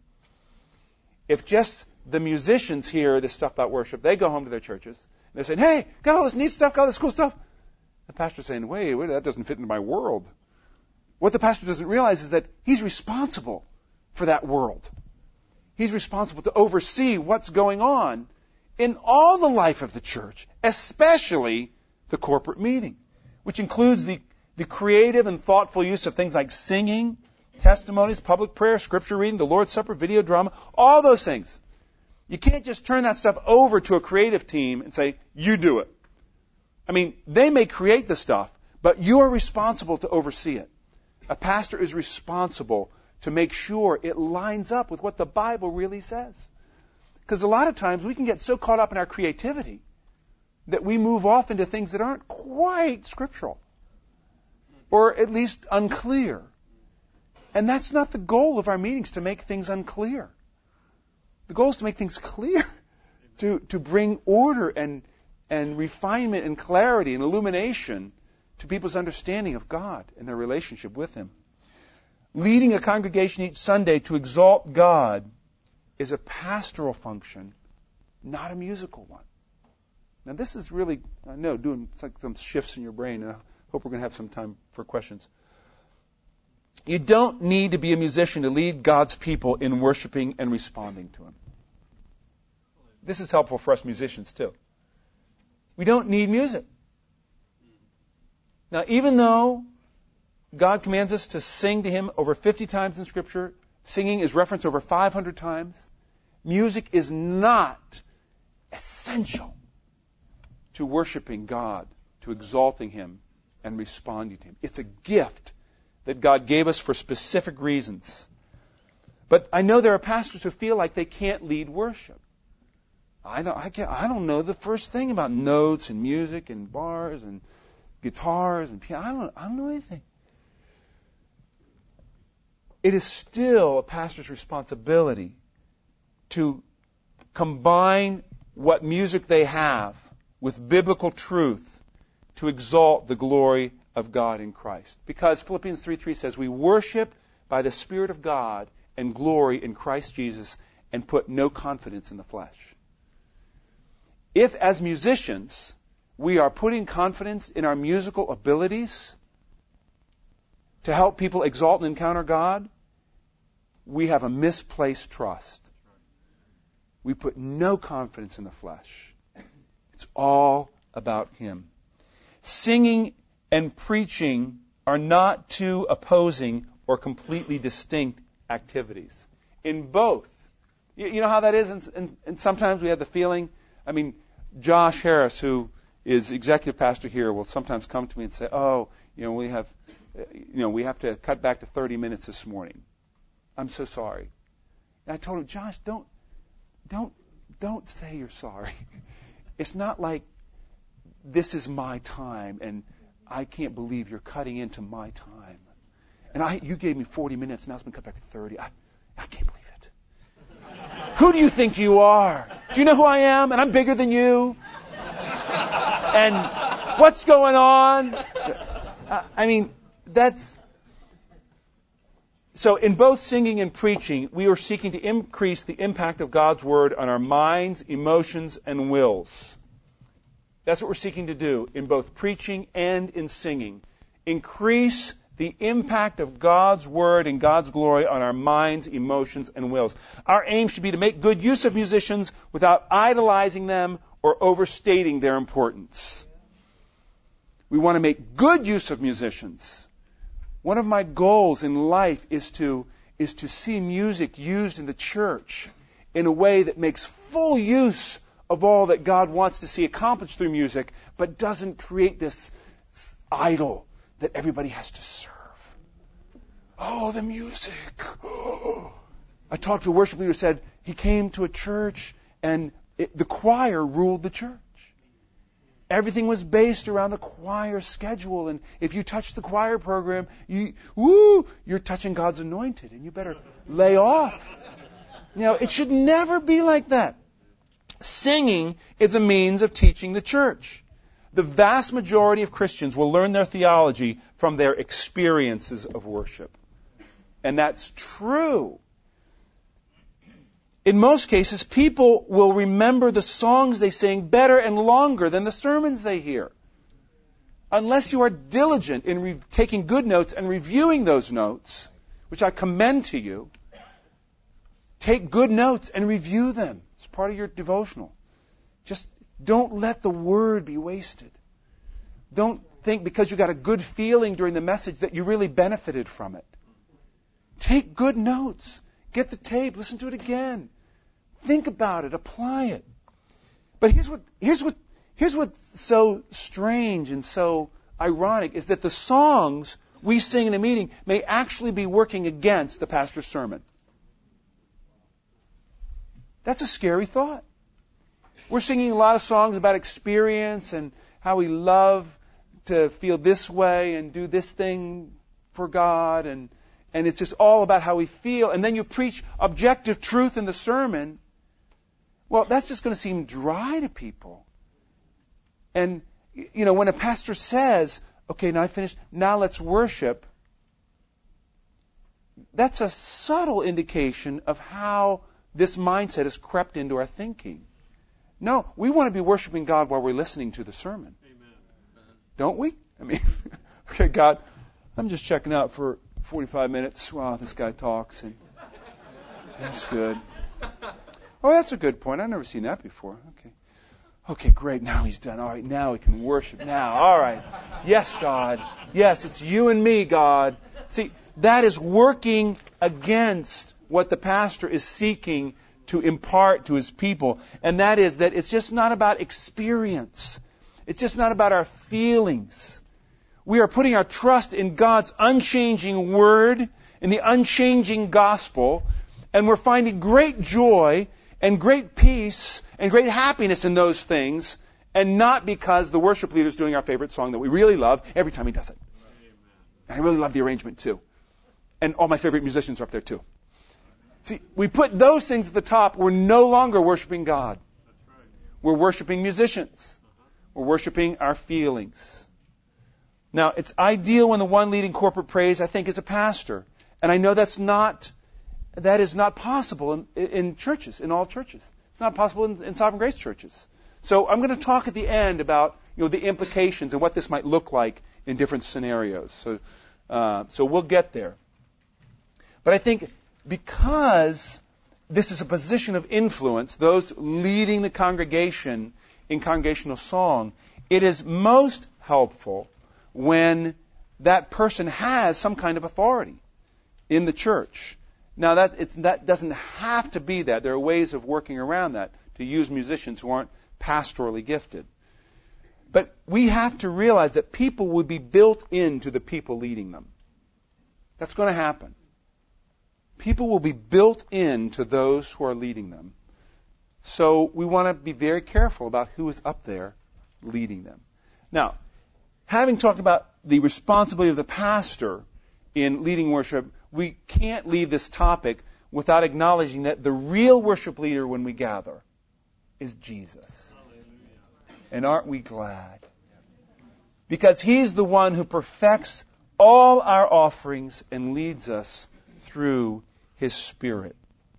If just the musicians hear this stuff about worship, they go home to their churches, and they're saying, "Hey, got all this neat stuff, got all this cool stuff." The pastor's saying, wait, wait, that doesn't fit into my world. What the pastor doesn't realize is that he's responsible for that world. He's responsible to oversee what's going on in all the life of the church, especially the corporate meeting, which includes the, the creative and thoughtful use of things like singing, testimonies, public prayer, scripture reading, the Lord's Supper, video drama, all those things. You can't just turn that stuff over to a creative team and say, you do it. I mean, they may create the stuff, but you are responsible to oversee it. A pastor is responsible to make sure it lines up with what the Bible really says. Because a lot of times we can get so caught up in our creativity that we move off into things that aren't quite scriptural, or at least unclear. And that's not the goal of our meetings, to make things unclear. The goal is to make things clear, to, to bring order and, and refinement and clarity and illumination to people's understanding of God and their relationship with Him. Leading a congregation each Sunday to exalt God is a pastoral function, not a musical one. Now this is really, I know, doing like some shifts in your brain, and I hope we're going to have some time for questions. You don't need to be a musician to lead God's people in worshiping and responding to Him. This is helpful for us musicians too. We don't need music. Now, even though God commands us to sing to Him over fifty times in Scripture, singing is referenced over five hundred times, music is not essential to worshiping God, to exalting Him, and responding to Him. It's a gift that God gave us for specific reasons. But I know there are pastors who feel like they can't lead worship. I don't, I can't, I don't know the first thing about notes and music and bars and guitars and piano. I don't, I don't know anything. It is still a pastor's responsibility to combine what music they have with biblical truth to exalt the glory of God in Christ. Because Philippians three three says, we worship by the Spirit of God and glory in Christ Jesus and put no confidence in the flesh. If, as musicians, we are putting confidence in our musical abilities to help people exalt and encounter God, we have a misplaced trust. We put no confidence in the flesh. It's all about Him. Singing and preaching are not two opposing or completely distinct activities. In both, you, you know how that is, and, and, and sometimes we have the feeling, I mean, Josh Harris, who is executive pastor here, will sometimes come to me and say, oh, you know, we have, you know, we have to cut back to thirty minutes this morning. I'm so sorry. And I told him, Josh, don't, don't, don't say you're sorry. It's not like this is my time and I can't believe you're cutting into my time. And I, you gave me forty minutes, now it's been cut back to thirty. I, I can't believe it. Who do you think you are? Do you know who I am? And I'm bigger than you. And what's going on? I mean, that's... So in both singing and preaching, we are seeking to increase the impact of God's Word on our minds, emotions, and wills. That's what we're seeking to do in both preaching and in singing. Increase the impact of God's Word and God's glory on our minds, emotions, and wills. Our aim should be to make good use of musicians without idolizing them or overstating their importance. We want to make good use of musicians. One of my goals in life is to, is to see music used in the church in a way that makes full use of all that God wants to see accomplished through music, but doesn't create this idol that everybody has to serve. Oh, the music. Oh. I talked to a worship leader who said he came to a church and it, the choir ruled the church. Everything was based around the choir schedule, and if you touch the choir program, you woo, you're touching God's anointed, and you better lay off. You know, it should never be like that. Singing is a means of teaching the church. The vast majority of Christians will learn their theology from their experiences of worship. And that's true. In most cases, people will remember the songs they sing better and longer than the sermons they hear. Unless you are diligent in re- taking good notes and reviewing those notes, which I commend to you, take good notes and review them. It's part of your devotional. Just don't let the word be wasted. Don't think because you got a good feeling during the message that you really benefited from it. Take good notes. Get the tape. Listen to it again. Think about it. Apply it. But here's what here's what here's what's so strange and so ironic is that the songs we sing in a meeting may actually be working against the pastor's sermon. That's a scary thought. We're singing a lot of songs about experience and how we love to feel this way and do this thing for God, and and it's just all about how we feel. And then you preach objective truth in the sermon. Well, that's just going to seem dry to people. And, you know, when a pastor says, okay, now I finished, now let's worship, that's a subtle indication of how this mindset has crept into our thinking. No, we want to be worshiping God while we're listening to the sermon. Amen. Don't we? I mean, okay, God, I'm just checking out for forty-five minutes while this guy talks, and that's good. Oh, that's a good point. I've never seen that before. Okay. Okay, great. Now he's done. All right, now we can worship. Now, all right. Yes, God. Yes, it's you and me, God. See, that is working against what the pastor is seeking to impart to his people. And that is that it's just not about experience. It's just not about our feelings. We are putting our trust in God's unchanging word, in the unchanging gospel, and we're finding great joy and great peace and great happiness in those things, and not because the worship leader is doing our favorite song that we really love every time he does it. And I really love the arrangement too. And all my favorite musicians are up there too. See, we put those things at the top. We're no longer worshiping God. We're worshiping musicians. We're worshiping our feelings. Now, it's ideal when the one leading corporate praise, I think, is a pastor. And I know that's not, that is not possible in, in churches, in all churches. It's not possible in, in Sovereign Grace churches. So I'm going to talk at the end about, you know, the implications and what this might look like in different scenarios. So, uh, so we'll get there. But I think because this is a position of influence, those leading the congregation in congregational song, it is most helpful when that person has some kind of authority in the church. Now, that, it's, that doesn't have to be that. There are ways of working around that to use musicians who aren't pastorally gifted. But we have to realize that people will be built into the people leading them. That's going to happen. People will be built into those who are leading them. So we want to be very careful about who is up there leading them. Now, having talked about the responsibility of the pastor in leading worship, we can't leave this topic without acknowledging that the real worship leader when we gather is Jesus. And aren't we glad? Because He's the one who perfects all our offerings and leads us through His Spirit.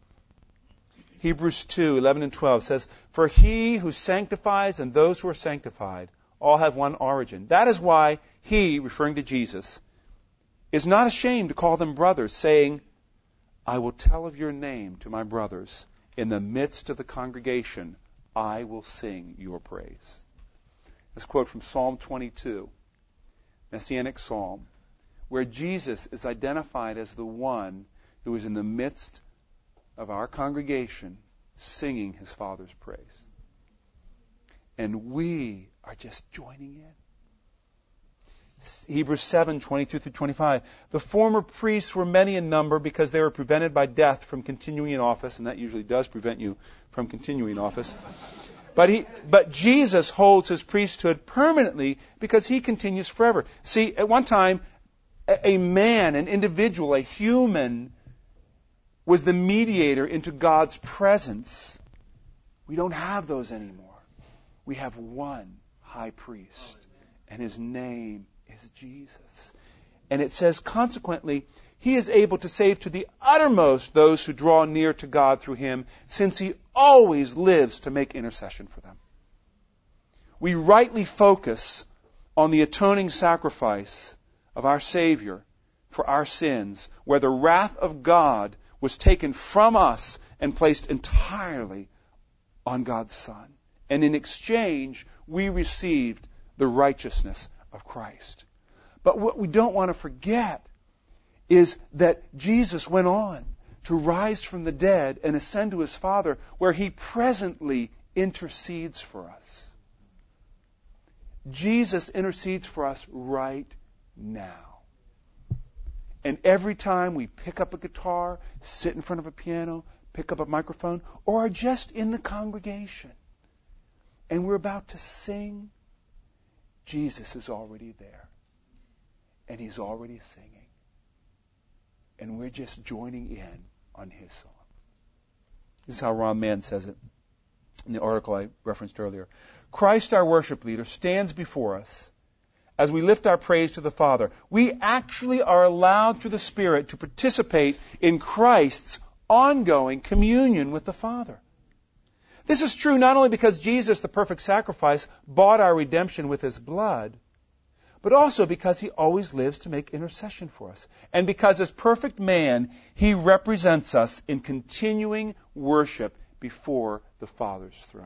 Hebrews two, eleven and twelve says, "For He who sanctifies and those who are sanctified all have one origin. That is why He," referring to Jesus, "is not ashamed to call them brothers, saying, I will tell of your name to my brothers. In the midst of the congregation, I will sing your praise." This quote from Psalm twenty-two, Messianic Psalm, where Jesus is identified as the one who is in the midst of our congregation singing His Father's praise. And we are just joining in. Hebrews seven, twenty-two through twenty-five. "The former priests were many in number because they were prevented by death from continuing in office," and that usually does prevent you from continuing in office. But he, but Jesus holds His priesthood permanently because He continues forever. See, at one time, a, a man, an individual, a human, was the mediator into God's presence. We don't have those anymore. We have one high priest, and His name is Jesus. And it says, consequently, He is able to save to the uttermost those who draw near to God through Him, since He always lives to make intercession for them. We rightly focus on the atoning sacrifice of our Savior for our sins, where the wrath of God was taken from us and placed entirely on God's Son. And in exchange, we received the righteousness of Christ. But what we don't want to forget is that Jesus went on to rise from the dead and ascend to his Father, where he presently intercedes for us. Jesus intercedes for us right now. And every time we pick up a guitar, sit in front of a piano, pick up a microphone, or are just in the congregation, and we're about to sing, Jesus is already there. And he's already singing. And we're just joining in on his song. This is how Ron Mann says it in the article I referenced earlier. Christ, our worship leader, stands before us as we lift our praise to the Father. We actually are allowed through the Spirit to participate in Christ's ongoing communion with the Father. This is true not only because Jesus, the perfect sacrifice, bought our redemption with his blood, but also because he always lives to make intercession for us. And because as perfect man, he represents us in continuing worship before the Father's throne.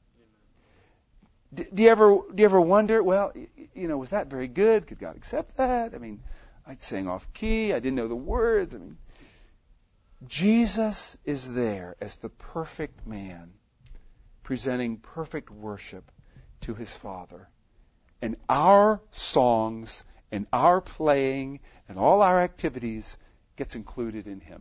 Do you ever, do you ever wonder, well, you know, was that very good? Could God accept that? I mean, I sang off key. I didn't know the words. I mean, Jesus is there as the perfect man, presenting perfect worship to his Father. And our songs and our playing and all our activities gets included in him.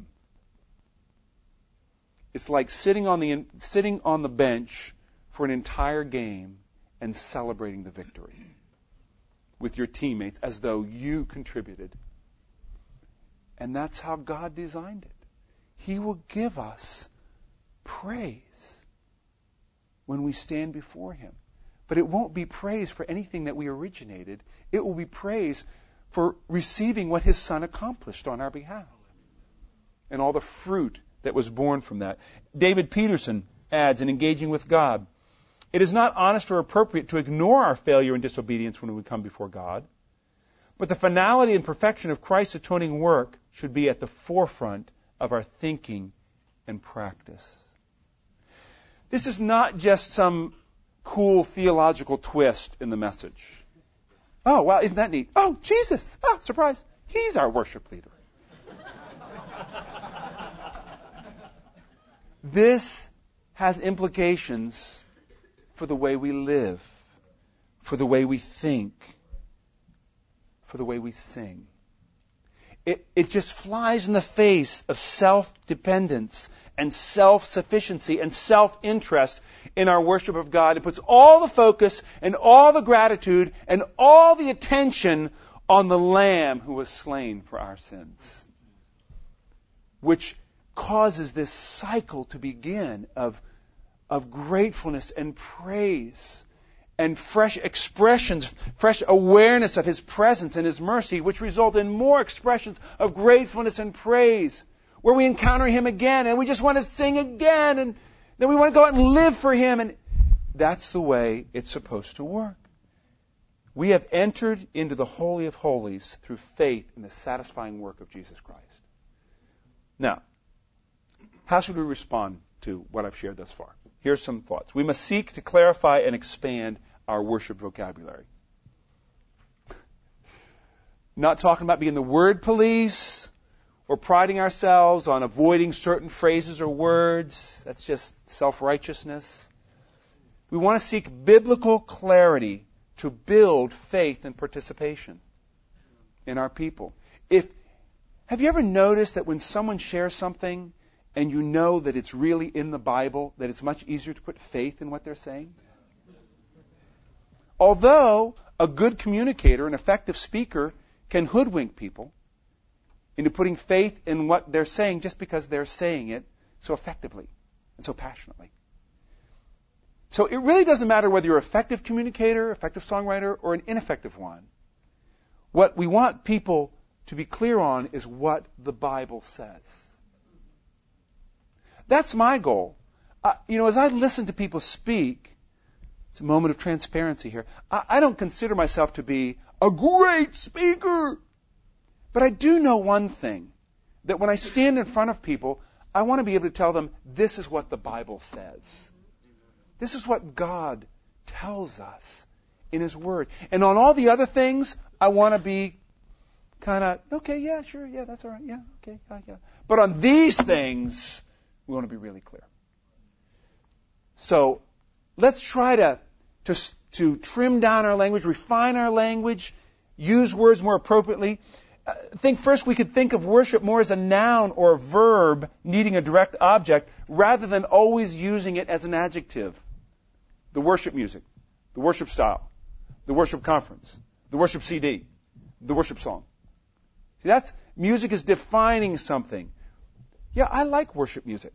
It's like sitting on the sitting on the bench for an entire game and celebrating the victory with your teammates as though you contributed. And that's how God designed it. He will give us praise when we stand before him. But it won't be praise for anything that we originated. It will be praise for receiving what his Son accomplished on our behalf. And all the fruit that was born from that. David Peterson adds in Engaging with God, it is not honest or appropriate to ignore our failure and disobedience when we come before God. But the finality and perfection of Christ's atoning work should be at the forefront of our thinking and practice. This is not just some cool theological twist in the message. Oh, wow, isn't that neat? Oh, Jesus! Ah, surprise! He's our worship leader. This has implications for the way we live, for the way we think, for the way we sing. It, it just flies in the face of self-dependence and self-sufficiency and self-interest in our worship of God. It puts all the focus and all the gratitude and all the attention on the Lamb who was slain for our sins, which causes this cycle to begin of, of gratefulness and praise and fresh expressions, fresh awareness of his presence and his mercy, which result in more expressions of gratefulness and praise, where we encounter him again and we just want to sing again, and then we want to go out and live for him. And that's the way it's supposed to work. We have entered into the Holy of Holies through faith in the satisfying work of Jesus Christ. Now, how should we respond to what I've shared thus far? Here's some thoughts. We must seek to clarify and expand our worship vocabulary. Not talking about being the word police or priding ourselves on avoiding certain phrases or words. That's just self-righteousness. We want to seek biblical clarity to build faith and participation in our people. If, have you ever noticed that when someone shares something and you know that it's really in the Bible, that it's much easier to put faith in what they're saying? Although a good communicator, an effective speaker, can hoodwink people into putting faith in what they're saying just because they're saying it so effectively and so passionately. So it really doesn't matter whether you're an effective communicator, effective songwriter, or an ineffective one. What we want people to be clear on is what the Bible says. That's my goal. Uh, you know, as I listen to people speak, it's a moment of transparency here. I, I don't consider myself to be a great speaker. But I do know one thing, that when I stand in front of people, I want to be able to tell them, this is what the Bible says. This is what God tells us in His Word. And on all the other things, I want to be kind of, okay, yeah, sure, yeah, that's all right, yeah, okay, yeah, yeah. But on these things, we want to be really clear. So let's try to, to, to trim down our language, refine our language, use words more appropriately. Uh, think first we could think of worship more as a noun or a verb needing a direct object rather than always using it as an adjective. The worship music, the worship style, the worship conference, the worship C D, the worship song. See, that's, music is defining something. Yeah, I like worship music.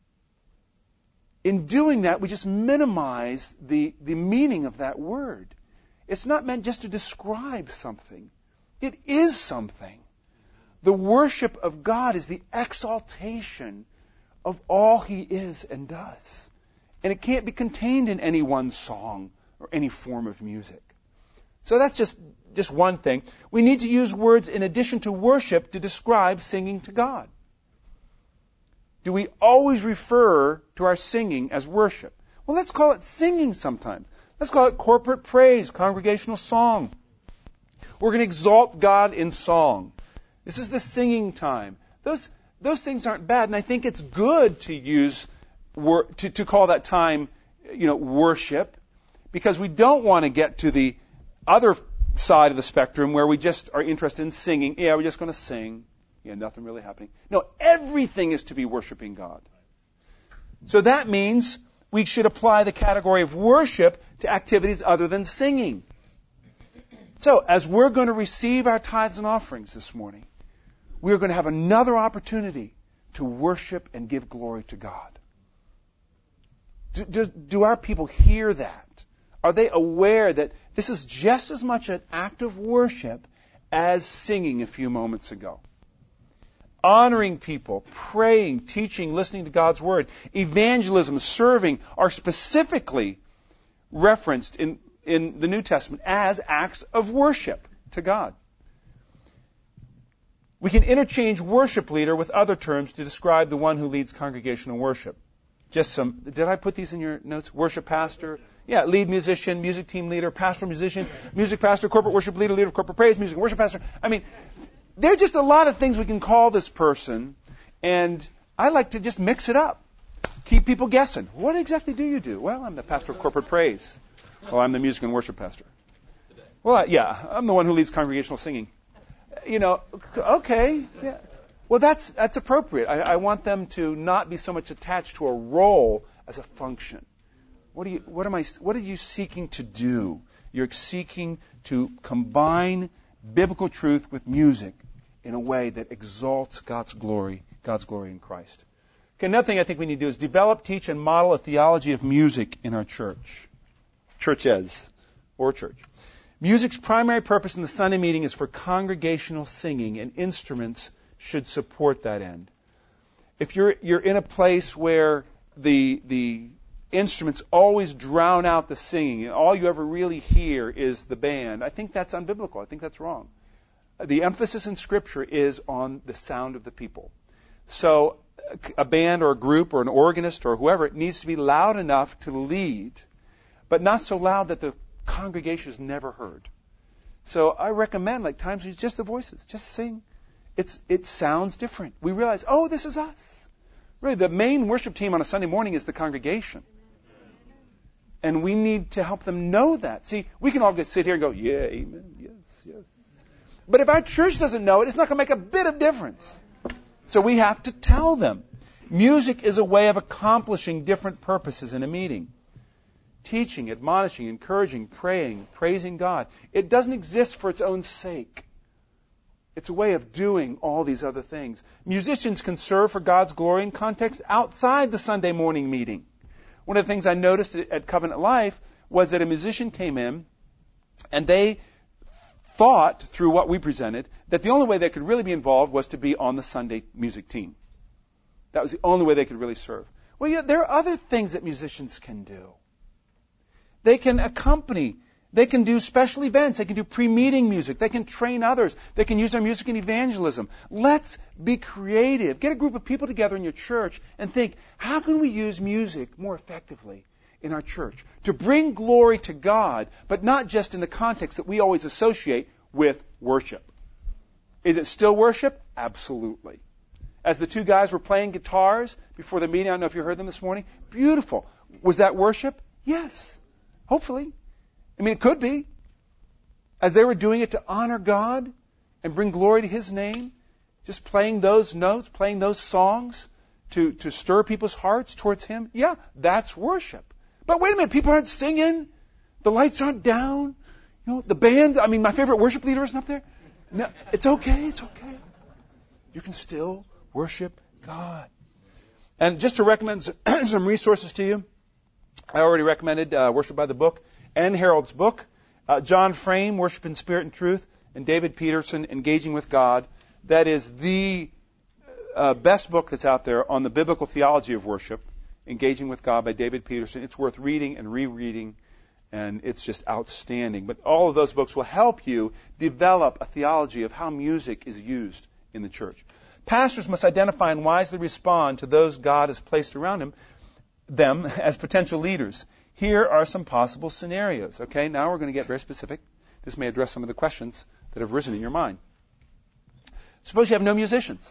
In doing that, we just minimize the, the meaning of that word. It's not meant just to describe something. It is something. The worship of God is the exaltation of all He is and does. And it can't be contained in any one song or any form of music. So that's just, just one thing. We need to use words in addition to worship to describe singing to God. Do we always refer to our singing as worship? Well, let's call it singing sometimes. Let's call it corporate praise, congregational song. We're going to exalt God in song. This is the singing time. Those those things aren't bad, and I think it's good to use wor- to to call that time, you know, worship, because we don't want to get to the other side of the spectrum where we just are interested in singing. Yeah, we're just going to sing. Yeah, nothing really happening. No, everything is to be worshiping God. So that means we should apply the category of worship to activities other than singing. So, as we're going to receive our tithes and offerings this morning, we're going to have another opportunity to worship and give glory to God. Do, do, do our people hear that? Are they aware that this is just as much an act of worship as singing a few moments ago? Honoring people, praying, teaching, listening to God's Word, evangelism, serving are specifically referenced in in the New Testament as acts of worship to God. We can interchange worship leader with other terms to describe the one who leads congregational worship. Just some, did I put these in your notes? Worship pastor, yeah, lead musician, music team leader, pastoral musician, music pastor, corporate worship leader, leader of corporate praise, music and worship pastor. I mean, there are just a lot of things we can call this person, and I like to just mix it up. Keep people guessing. What exactly do you do? Well, I'm the pastor of corporate praise. Well, I'm the music and worship pastor. Well, yeah, I'm the one who leads congregational singing. You know, okay, yeah. Well, that's that's appropriate. I, I want them to not be so much attached to a role as a function. What do you? What am I? What are you seeking to do? You're seeking to combine biblical truth with music in a way that exalts God's glory, God's glory in Christ. Okay, another thing I think we need to do is develop, teach, and model a theology of music in our church. Churches or church. Music's primary purpose in the Sunday meeting is for congregational singing, and instruments should support that end. If you're you're in a place where the the instruments always drown out the singing and all you ever really hear is the band, I think that's unbiblical. I think that's wrong. The emphasis in Scripture is on the sound of the people. So a band or a group or an organist or whoever, it needs to be loud enough to lead, but not so loud that the congregation is never heard. So I recommend, like times it's just the voices, just sing. It's it sounds different. We realize, oh, this is us. Really, the main worship team on a Sunday morning is the congregation. And we need to help them know that. See, we can all get sit here and go, yeah, amen, yes, yes. But if our church doesn't know it, it's not going to make a bit of difference. So we have to tell them. Music is a way of accomplishing different purposes in a meeting. Teaching, admonishing, encouraging, praying, praising God. It doesn't exist for its own sake. It's a way of doing all these other things. Musicians can serve for God's glory in context outside the Sunday morning meeting. One of the things I noticed at Covenant Life was that a musician came in and they thought, through what we presented, that the only way they could really be involved was to be on the Sunday music team. That was the only way they could really serve. Well, you know, there are other things that musicians can do. They can accompany. They can do special events. They can do pre-meeting music. They can train others. They can use their music in evangelism. Let's be creative. Get a group of people together in your church and think, how can we use music more effectively in our church, to bring glory to God, but not just in the context that we always associate with worship. Is it still worship? Absolutely. As the two guys were playing guitars before the meeting, I don't know if you heard them this morning. Beautiful. Was that worship? Yes. Hopefully. I mean, it could be. As they were doing it to honor God and bring glory to His name, just playing those notes, playing those songs to, to stir people's hearts towards Him, yeah, that's worship. But wait a minute, people aren't singing. The lights aren't down. You know, the band, I mean, my favorite worship leader isn't up there. No, it's okay, it's okay. You can still worship God. And just to recommend some resources to you, I already recommended uh, Worship by the Book and Harold's book. Uh, John Frame, Worship in Spirit and Truth, and David Peterson, Engaging with God. That is the uh, best book that's out there on the biblical theology of worship, Engaging with God by David Peterson. It's worth reading and rereading, and it's just outstanding. But all of those books will help you develop a theology of how music is used in the church. Pastors must identify and wisely respond to those God has placed around him, them as potential leaders. Here are some possible scenarios. Okay, now we're going to get very specific. This may address some of the questions that have risen in your mind. Suppose you have no musicians.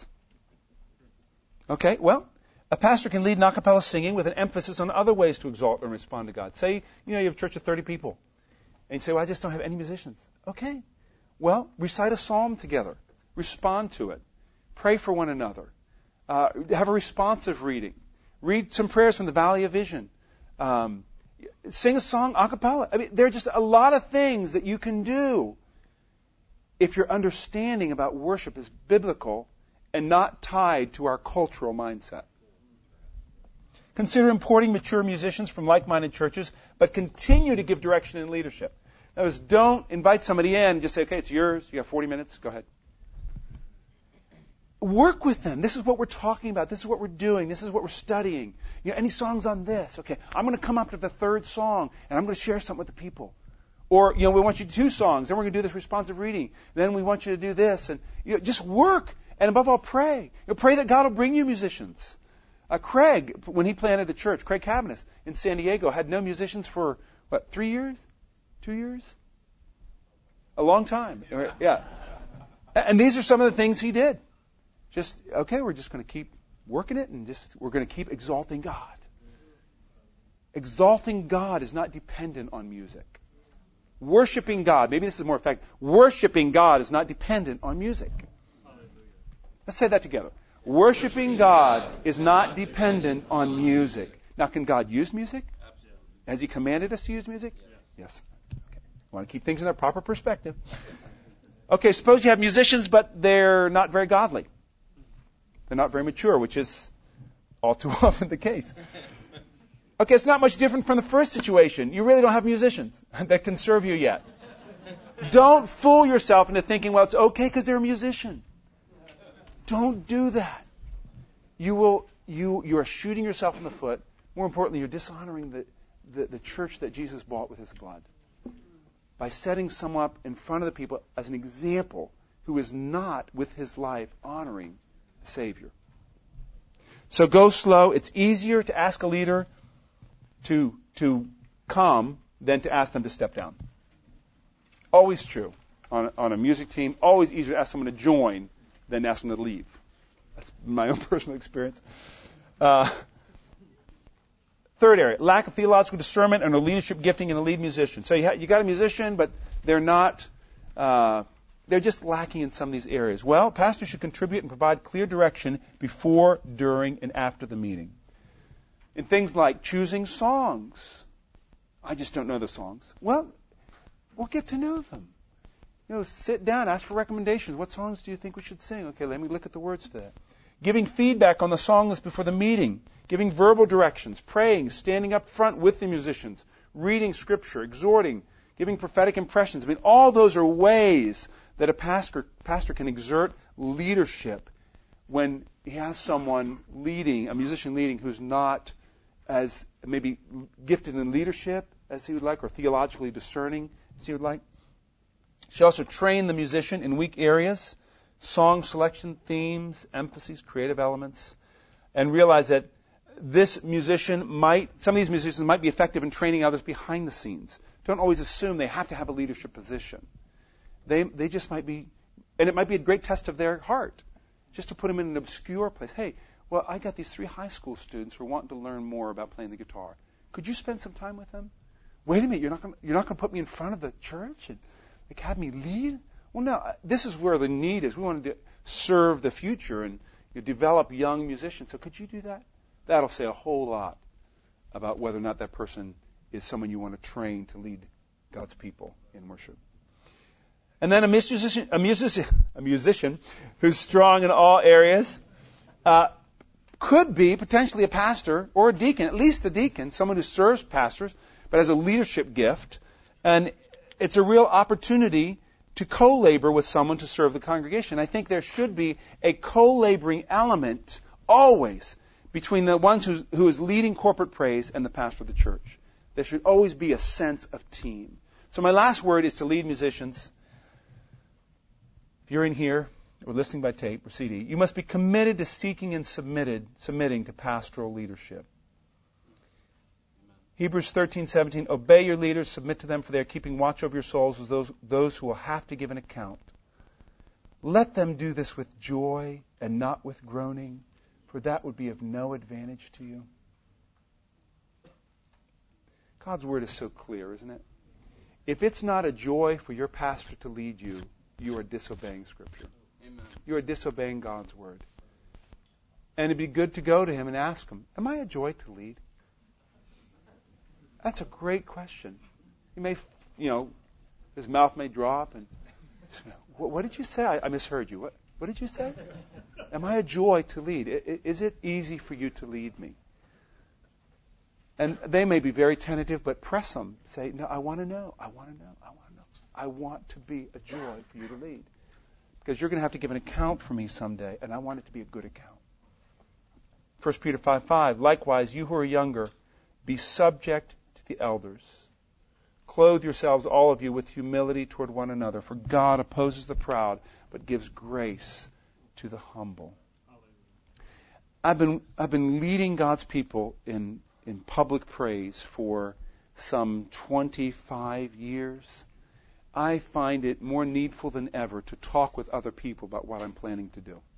Okay, well, a pastor can lead an a cappella singing with an emphasis on other ways to exalt and respond to God. Say, you know, you have a church of thirty people, and you say, well, I just don't have any musicians. Okay, well, recite a psalm together. Respond to it. Pray for one another. Uh, have a responsive reading. Read some prayers from the Valley of Vision. Um, sing a song a cappella. I mean, there are just a lot of things that you can do if your understanding about worship is biblical and not tied to our cultural mindset. Consider importing mature musicians from like-minded churches, but continue to give direction and leadership. In other words, don't invite somebody in and just say, okay, it's yours. You have forty minutes. Go ahead. Work with them. This is what we're talking about. This is what we're doing. This is what we're studying. You know, any songs on this? Okay, I'm going to come up to the third song, and I'm going to share something with the people. Or, you know, we want you to do two songs. Then we're going to do this responsive reading. Then we want you to do this. And you know, just work. And above all, pray. You know, pray that God will bring you musicians. Uh, Craig, when he planted a church, Craig Cavanis in San Diego, had no musicians for, what, three years? Two years? A long time. Yeah. And these are some of the things he did. Just, okay, we're just going to keep working it and just, we're going to keep exalting God. Exalting God is not dependent on music. Worshipping God, maybe this is more effective. Worshipping God is not dependent on music. Let's say that together. Worshipping God is not dependent on music. Now, can God use music? Has He commanded us to use music? Yes. Okay. I want to keep things in their proper perspective. Okay, suppose you have musicians, but they're not very godly. They're not very mature, which is all too often the case. Okay, it's not much different from the first situation. You really don't have musicians that can serve you yet. Don't fool yourself into thinking, well, it's okay because they're a musician. Don't do that. You will, you, you are shooting yourself in the foot. More importantly, you're dishonoring the, the, the church that Jesus bought with His blood by setting someone up in front of the people as an example who is not, with his life, honoring the Savior. So go slow. It's easier to ask a leader to, to come than to ask them to step down. Always true. On, on a music team, always easier to ask someone to join than ask them to leave. That's my own personal experience. Uh, third area, lack of theological discernment and a leadership gifting in a lead musician. So you, ha- you got a musician, but they're not, uh, they're just lacking in some of these areas. Well, pastors should contribute and provide clear direction before, during, and after the meeting. In things like choosing songs. I just don't know the songs. Well, we'll get to know them. You know, sit down, ask for recommendations. What songs do you think we should sing? Okay, let me look at the words to that. Giving feedback on the song list before the meeting. Giving verbal directions. Praying. Standing up front with the musicians. Reading Scripture. Exhorting. Giving prophetic impressions. I mean, all those are ways that a pastor, pastor can exert leadership when he has someone leading, a musician leading, who's not as maybe gifted in leadership as he would like, or theologically discerning as he would like. She also trained the musician in weak areas, song selection, themes, emphases, creative elements, and realized that this musician might, some of these musicians might be effective in training others behind the scenes. Don't always assume they have to have a leadership position. They they just might be, and it might be a great test of their heart, just to put them in an obscure place. Hey, well, I got these three high school students who are wanting to learn more about playing the guitar. Could you spend some time with them? Wait a minute, you're not going you're not going to put me in front of the church and like have me lead? Well, no, this is where the need is. We want to serve the future and you develop young musicians. So could you do that? That'll say a whole lot about whether or not that person is someone you want to train to lead God's people in worship. And then a musician, a musician, a musician who's strong in all areas uh, could be potentially a pastor or a deacon, at least a deacon, someone who serves pastors, but has a leadership gift. And it's a real opportunity to co-labor with someone to serve the congregation. I think there should be a co-laboring element always between the ones who's, who is leading corporate praise and the pastor of the church. There should always be a sense of team. So my last word is to lead musicians. If you're in here or listening by tape or C D, you must be committed to seeking and submitted, submitting to pastoral leadership. Hebrews thirteen seventeen, obey your leaders, submit to them, for they are keeping watch over your souls as those, those who will have to give an account. Let them do this with joy and not with groaning, for that would be of no advantage to you. God's word is so clear, isn't it? If it's not a joy for your pastor to lead you, you are disobeying Scripture. Amen. You are disobeying God's word. And it'd be good to go to him and ask him, am I a joy to lead? That's a great question. He may, you know, his mouth may drop and, what, what did you say? I, I misheard you. What, what did you say? Am I a joy to lead? I, is it easy for you to lead me? And they may be very tentative, but press them. Say, no, I want to know. I want to know. I want to know. I want to be a joy for you to lead. Because you're going to have to give an account for me someday, and I want it to be a good account. First Peter five five, likewise, you who are younger, be subject to the elders. Clothe yourselves, all of you, with humility toward one another, for God opposes the proud, but gives grace to the humble. I've been I've been leading God's people in in public praise for some twenty-five years. I find it more needful than ever to talk with other people about what I'm planning to do.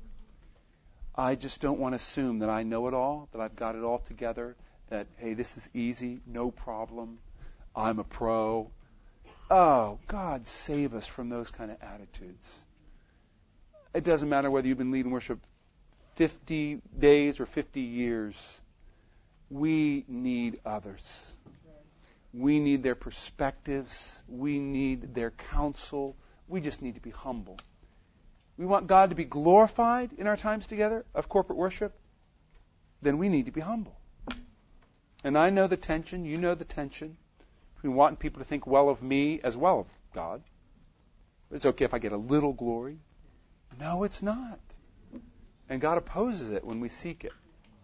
I just don't want to assume that I know it all, that I've got it all together, that, hey, this is easy, no problem, I'm a pro. Oh, God save us from those kind of attitudes. It doesn't matter whether you've been leading worship fifty days or fifty years. We need others. We need their perspectives. We need their counsel. We just need to be humble. We want God to be glorified in our times together of corporate worship. Then we need to be humble. And I know the tension. You know the tension between wanting people to think well of me as well of God. It's okay if I get a little glory. No, it's not. And God opposes it when we seek it.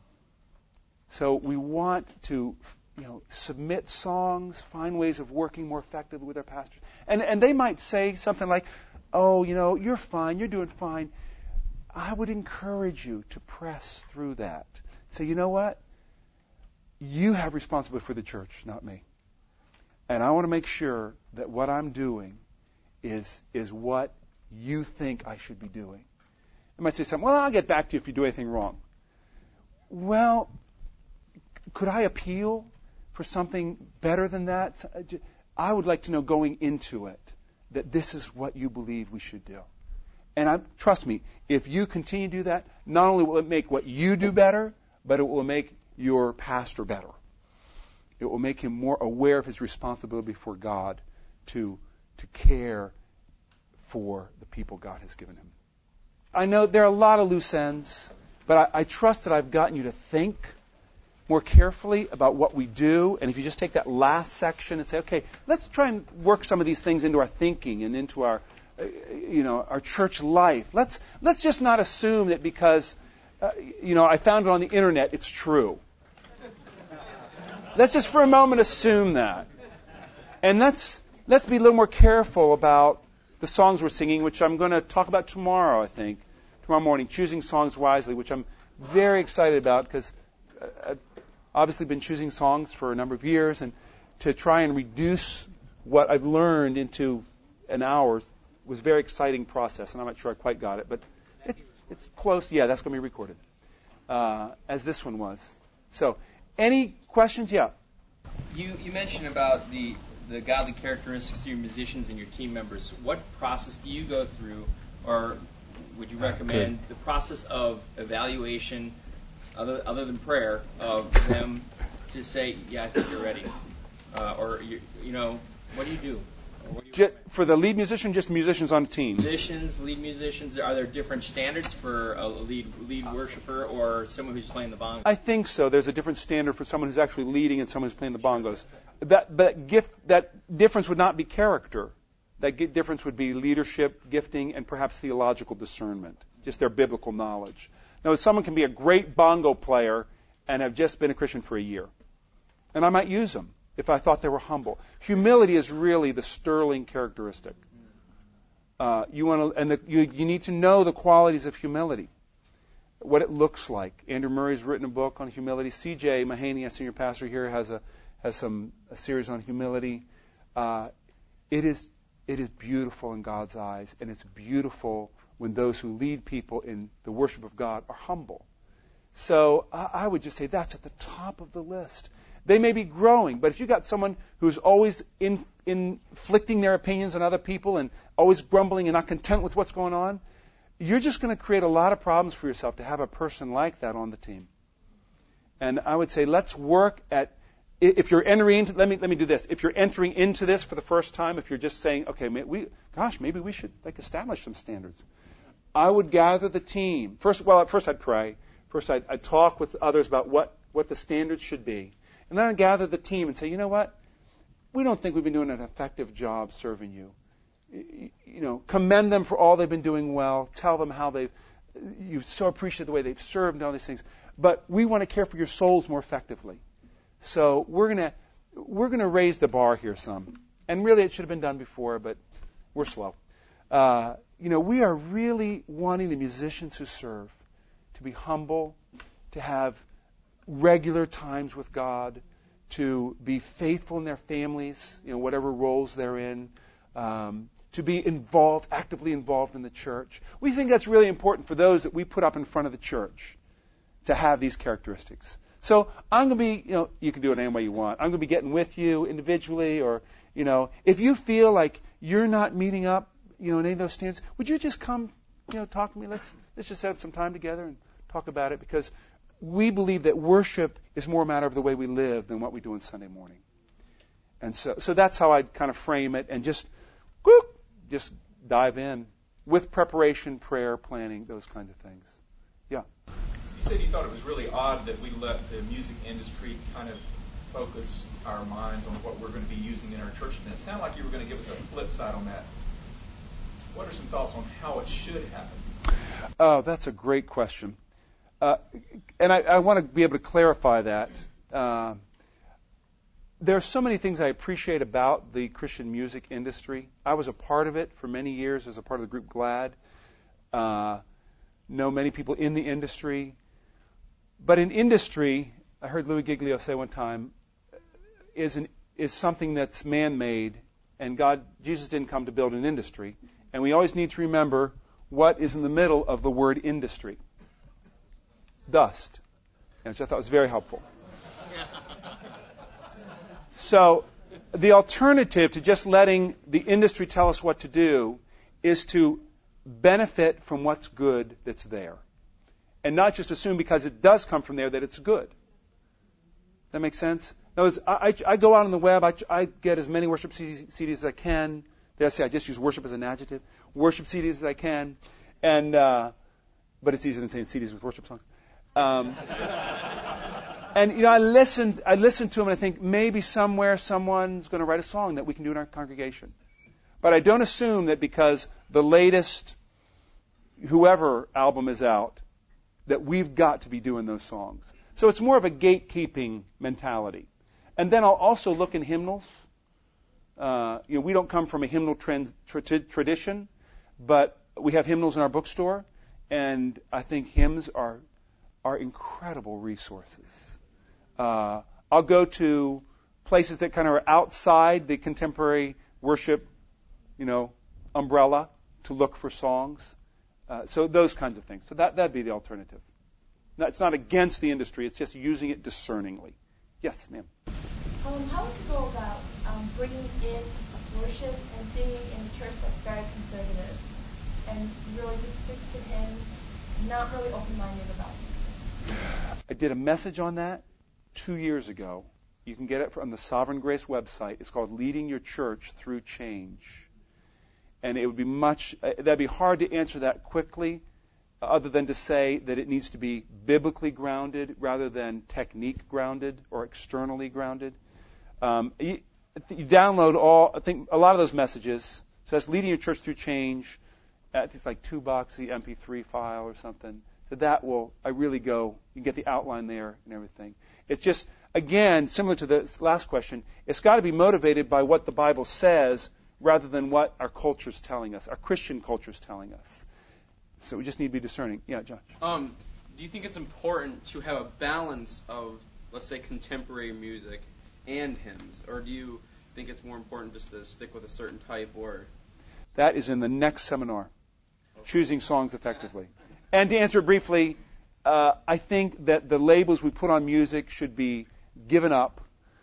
So we want to, you know, submit songs, find ways of working more effectively with our pastors. And and they might say something like, oh, you know, you're fine, you're doing fine. I would encourage you to press through that. Say, you know what? You have responsibility for the church, not me. And I want to make sure that what I'm doing is is what you think I should be doing. I might say something, well, I'll get back to you if you do anything wrong. Well, could I appeal for something better than that? I would like to know going into it that this is what you believe we should do. And I, trust me, if you continue to do that, not only will it make what you do better, but it will make your pastor better. It will make him more aware of his responsibility before God to, to care for the people God has given him. I know there are a lot of loose ends, but I, I trust that I've gotten you to think more carefully about what we do. And if you just take that last section and say, okay, let's try and work some of these things into our thinking and into our, uh, you know, our church life. Let's let's just not assume that because, uh, you know, I found it on the internet, it's true. Let's just for a moment assume that. And let's let's be a little more careful about the songs we're singing, which I'm going to talk about tomorrow, I think, tomorrow morning, choosing songs wisely, which I'm very excited about because I've obviously been choosing songs for a number of years, and to try and reduce what I've learned into an hour was a very exciting process, and I'm not sure I quite got it, but it, it's close. Yeah, that's going to be recorded, uh, as this one was. So, any questions? Yeah. You you mentioned about the the godly characteristics of your musicians and your team members. What process do you go through, or would you recommend Good. the process of evaluation, other other than prayer, of them to say, yeah, I think you're ready, uh, or you, you know, what do you do? What do you just, for the lead musician, just musicians on the team. Musicians, lead musicians. Are there different standards for a lead lead worshiper or someone who's playing the bongos? I think so. There's a different standard for someone who's actually leading and someone who's playing the bongos. That that gift that difference would not be character. That difference would be leadership, gifting, and perhaps theological discernment, just their biblical knowledge. Now, someone can be a great bongo player and have just been a Christian for a year, and I might use them if I thought they were humble. Humility is really the sterling characteristic. Uh, you want to, and the, you, you need to know the qualities of humility, what it looks like. Andrew Murray's written a book on humility. C J Mahaney, a senior pastor here, has a has some a series on humility. Uh, it is it is beautiful in God's eyes, and it's beautiful when those who lead people in the worship of God are humble. So I, I would just say that's at the top of the list. They may be growing, but if you've got someone who's always in, inflicting their opinions on other people and always grumbling and not content with what's going on, you're just going to create a lot of problems for yourself to have a person like that on the team. And I would say let's work at, if you're entering into, let me let me do this. If you're entering into this for the first time, if you're just saying, okay, we, gosh, maybe we should like establish some standards, I would gather the team. First, well, at first I'd pray. First I'd, I'd talk with others about what, what the standards should be. And then I'd gather the team and say, you know what? We don't think we've been doing an effective job serving you. You know, commend them for all they've been doing well. Tell them how they've, you so appreciate the way they've served and all these things. But we want to care for your souls more effectively. So we're gonna we're gonna raise the bar here some. And really, it should have been done before, but we're slow. Uh, you know, we are really wanting the musicians who serve to be humble, to have regular times with God, to be faithful in their families, you know, whatever roles they're in, um, to be involved, actively involved in the church. We think that's really important for those that we put up in front of the church to have these characteristics. So I'm going to be, you know, you can do it any way you want. I'm going to be getting with you individually, or, you know, if you feel like you're not meeting up, you know, in any of those standards, would you just come, you know, talk to me? Let's let's just set up some time together and talk about it, because we believe that worship is more a matter of the way we live than what we do on Sunday morning. And so, so that's how I'd kind of frame it, and just, whoop, just dive in with preparation, prayer, planning, those kinds of things. Yeah. You said you thought it was really odd that we let the music industry kind of focus our minds on what we're going to be using in our church. And it sounded like you were going to give us a flip side on that. What are some thoughts on how it should happen? Oh, that's a great question. Uh, and I, I want to be able to clarify that. Uh, there are so many things I appreciate about the Christian music industry. I was a part of it for many years as a part of the group GLAD. Uh, know many people in the industry. But in industry, I heard Louis Giglio say one time, is an, is something that's man-made, and God, Jesus didn't come to build an industry. And we always need to remember what is in the middle of the word industry. Dust, which I thought was very helpful. So the alternative to just letting the industry tell us what to do is to benefit from what's good that's there, and not just assume because it does come from there that it's good. Does that make sense? In other words, I, I, I go out on the web, I, I get as many worship C Ds as I can. Did I say I just use worship as an adjective? Worship C Ds as I can, and uh, but it's easier than saying C Ds with worship songs. Um, and you know, I listened. I listened to them, and I think maybe somewhere someone's going to write a song that we can do in our congregation. But I don't assume that because the latest whoever album is out, that we've got to be doing those songs. So it's more of a gatekeeping mentality. And then I'll also look in hymnals. Uh, you know, we don't come from a hymnal trend, tra- tradition, but we have hymnals in our bookstore, and I think hymns are are incredible resources. Uh, I'll go to places that kind of are outside the contemporary worship, you know, umbrella to look for songs. Uh, so those kinds of things. So that that'd be the alternative. No, it's not against the industry. It's just using it discerningly. Yes, ma'am. Um, how would you go about um, bringing in worship and singing in a church that's very conservative and really just sticks to hymns, not really open-minded about it? I did a message on that two years ago. You can get it from the Sovereign Grace website. It's called Leading Your Church Through Change. And it would be much, uh, that'd be hard to answer that quickly, uh, other than to say that it needs to be biblically grounded rather than technique grounded or externally grounded. Um, you, you download all, I think, a lot of those messages. So that's Leading Your Church Through Change. I think it's like two bucks, the M P three file or something. So that will, I really go, you get the outline there and everything. It's just, again, similar to the last question, it's got to be motivated by what the Bible says rather than what our culture's telling us, our Christian culture's telling us. So we just need to be discerning. Yeah, Josh. Um, do you think it's important to have a balance of, let's say, contemporary music and hymns, or do you think it's more important just to stick with a certain type? Or that is in the next seminar, Choosing Songs Effectively. And to answer it briefly, uh, I think that the labels we put on music should be given up,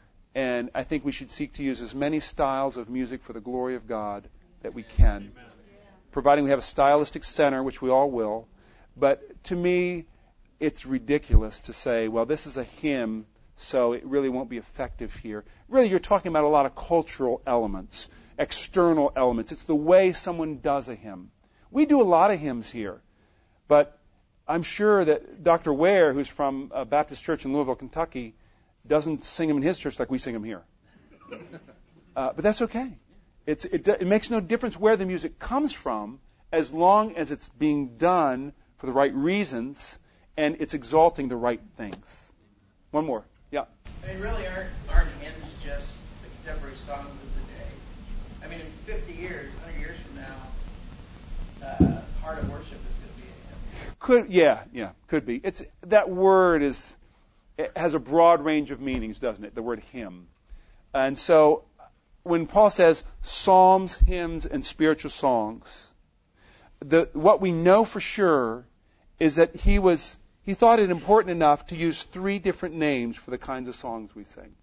and I think we should seek to use as many styles of music for the glory of God that we can, providing we have a stylistic center, which we all will. But to me, it's ridiculous to say, well, this is a hymn, so it really won't be effective here. Really, you're talking about a lot of cultural elements, external elements. It's the way someone does a hymn. We do a lot of hymns here, but I'm sure that Doctor Ware, who's from a Baptist church in Louisville, Kentucky, doesn't sing them in his church like we sing them here. Uh, but that's okay. It's, it, it makes no difference where the music comes from, as long as it's being done for the right reasons and it's exalting the right things. One more. Yeah. I mean, really, aren't, aren't hymns just the contemporary songs of the day? I mean, in fifty years, one hundred years from now, uh, heart of worship is going to be a hymn. Could yeah, yeah, could be. It's that word is it has a broad range of meanings, doesn't it? The word hymn. And so when Paul says psalms, hymns, and spiritual songs, the what we know for sure is that he was he thought it important enough to use three different names for the kinds of songs we sing,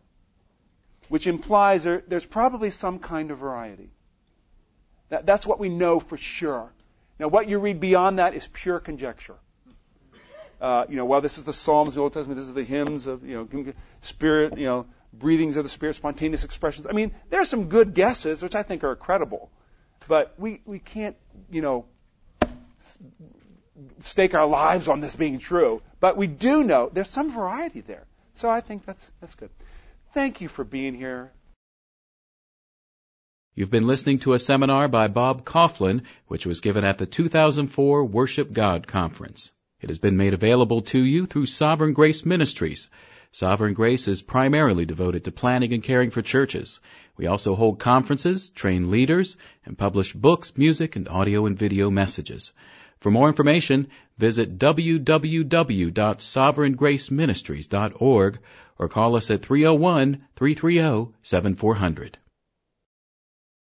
which implies there, there's probably some kind of variety. That, that's what we know for sure. Now, what you read beyond that is pure conjecture. Uh, you know, well, this is the Psalms of the Old Testament. This is the hymns of, you know, spirit, you know, breathings of the Spirit, spontaneous expressions. I mean, there are some good guesses, which I think are credible, but we, we can't, you know, stake our lives on this being true. But we do know there's some variety there. So I think that's that's good. Thank you for being here. You've been listening to a seminar by Bob Coughlin, which was given at the two thousand four Worship God Conference. It has been made available to you through Sovereign Grace Ministries. Sovereign Grace is primarily devoted to planning and caring for churches. We also hold conferences, train leaders, and publish books, music, and audio and video messages. For more information, visit w w w dot sovereign grace ministries dot org or call us at three oh one, three three oh, seven four hundred.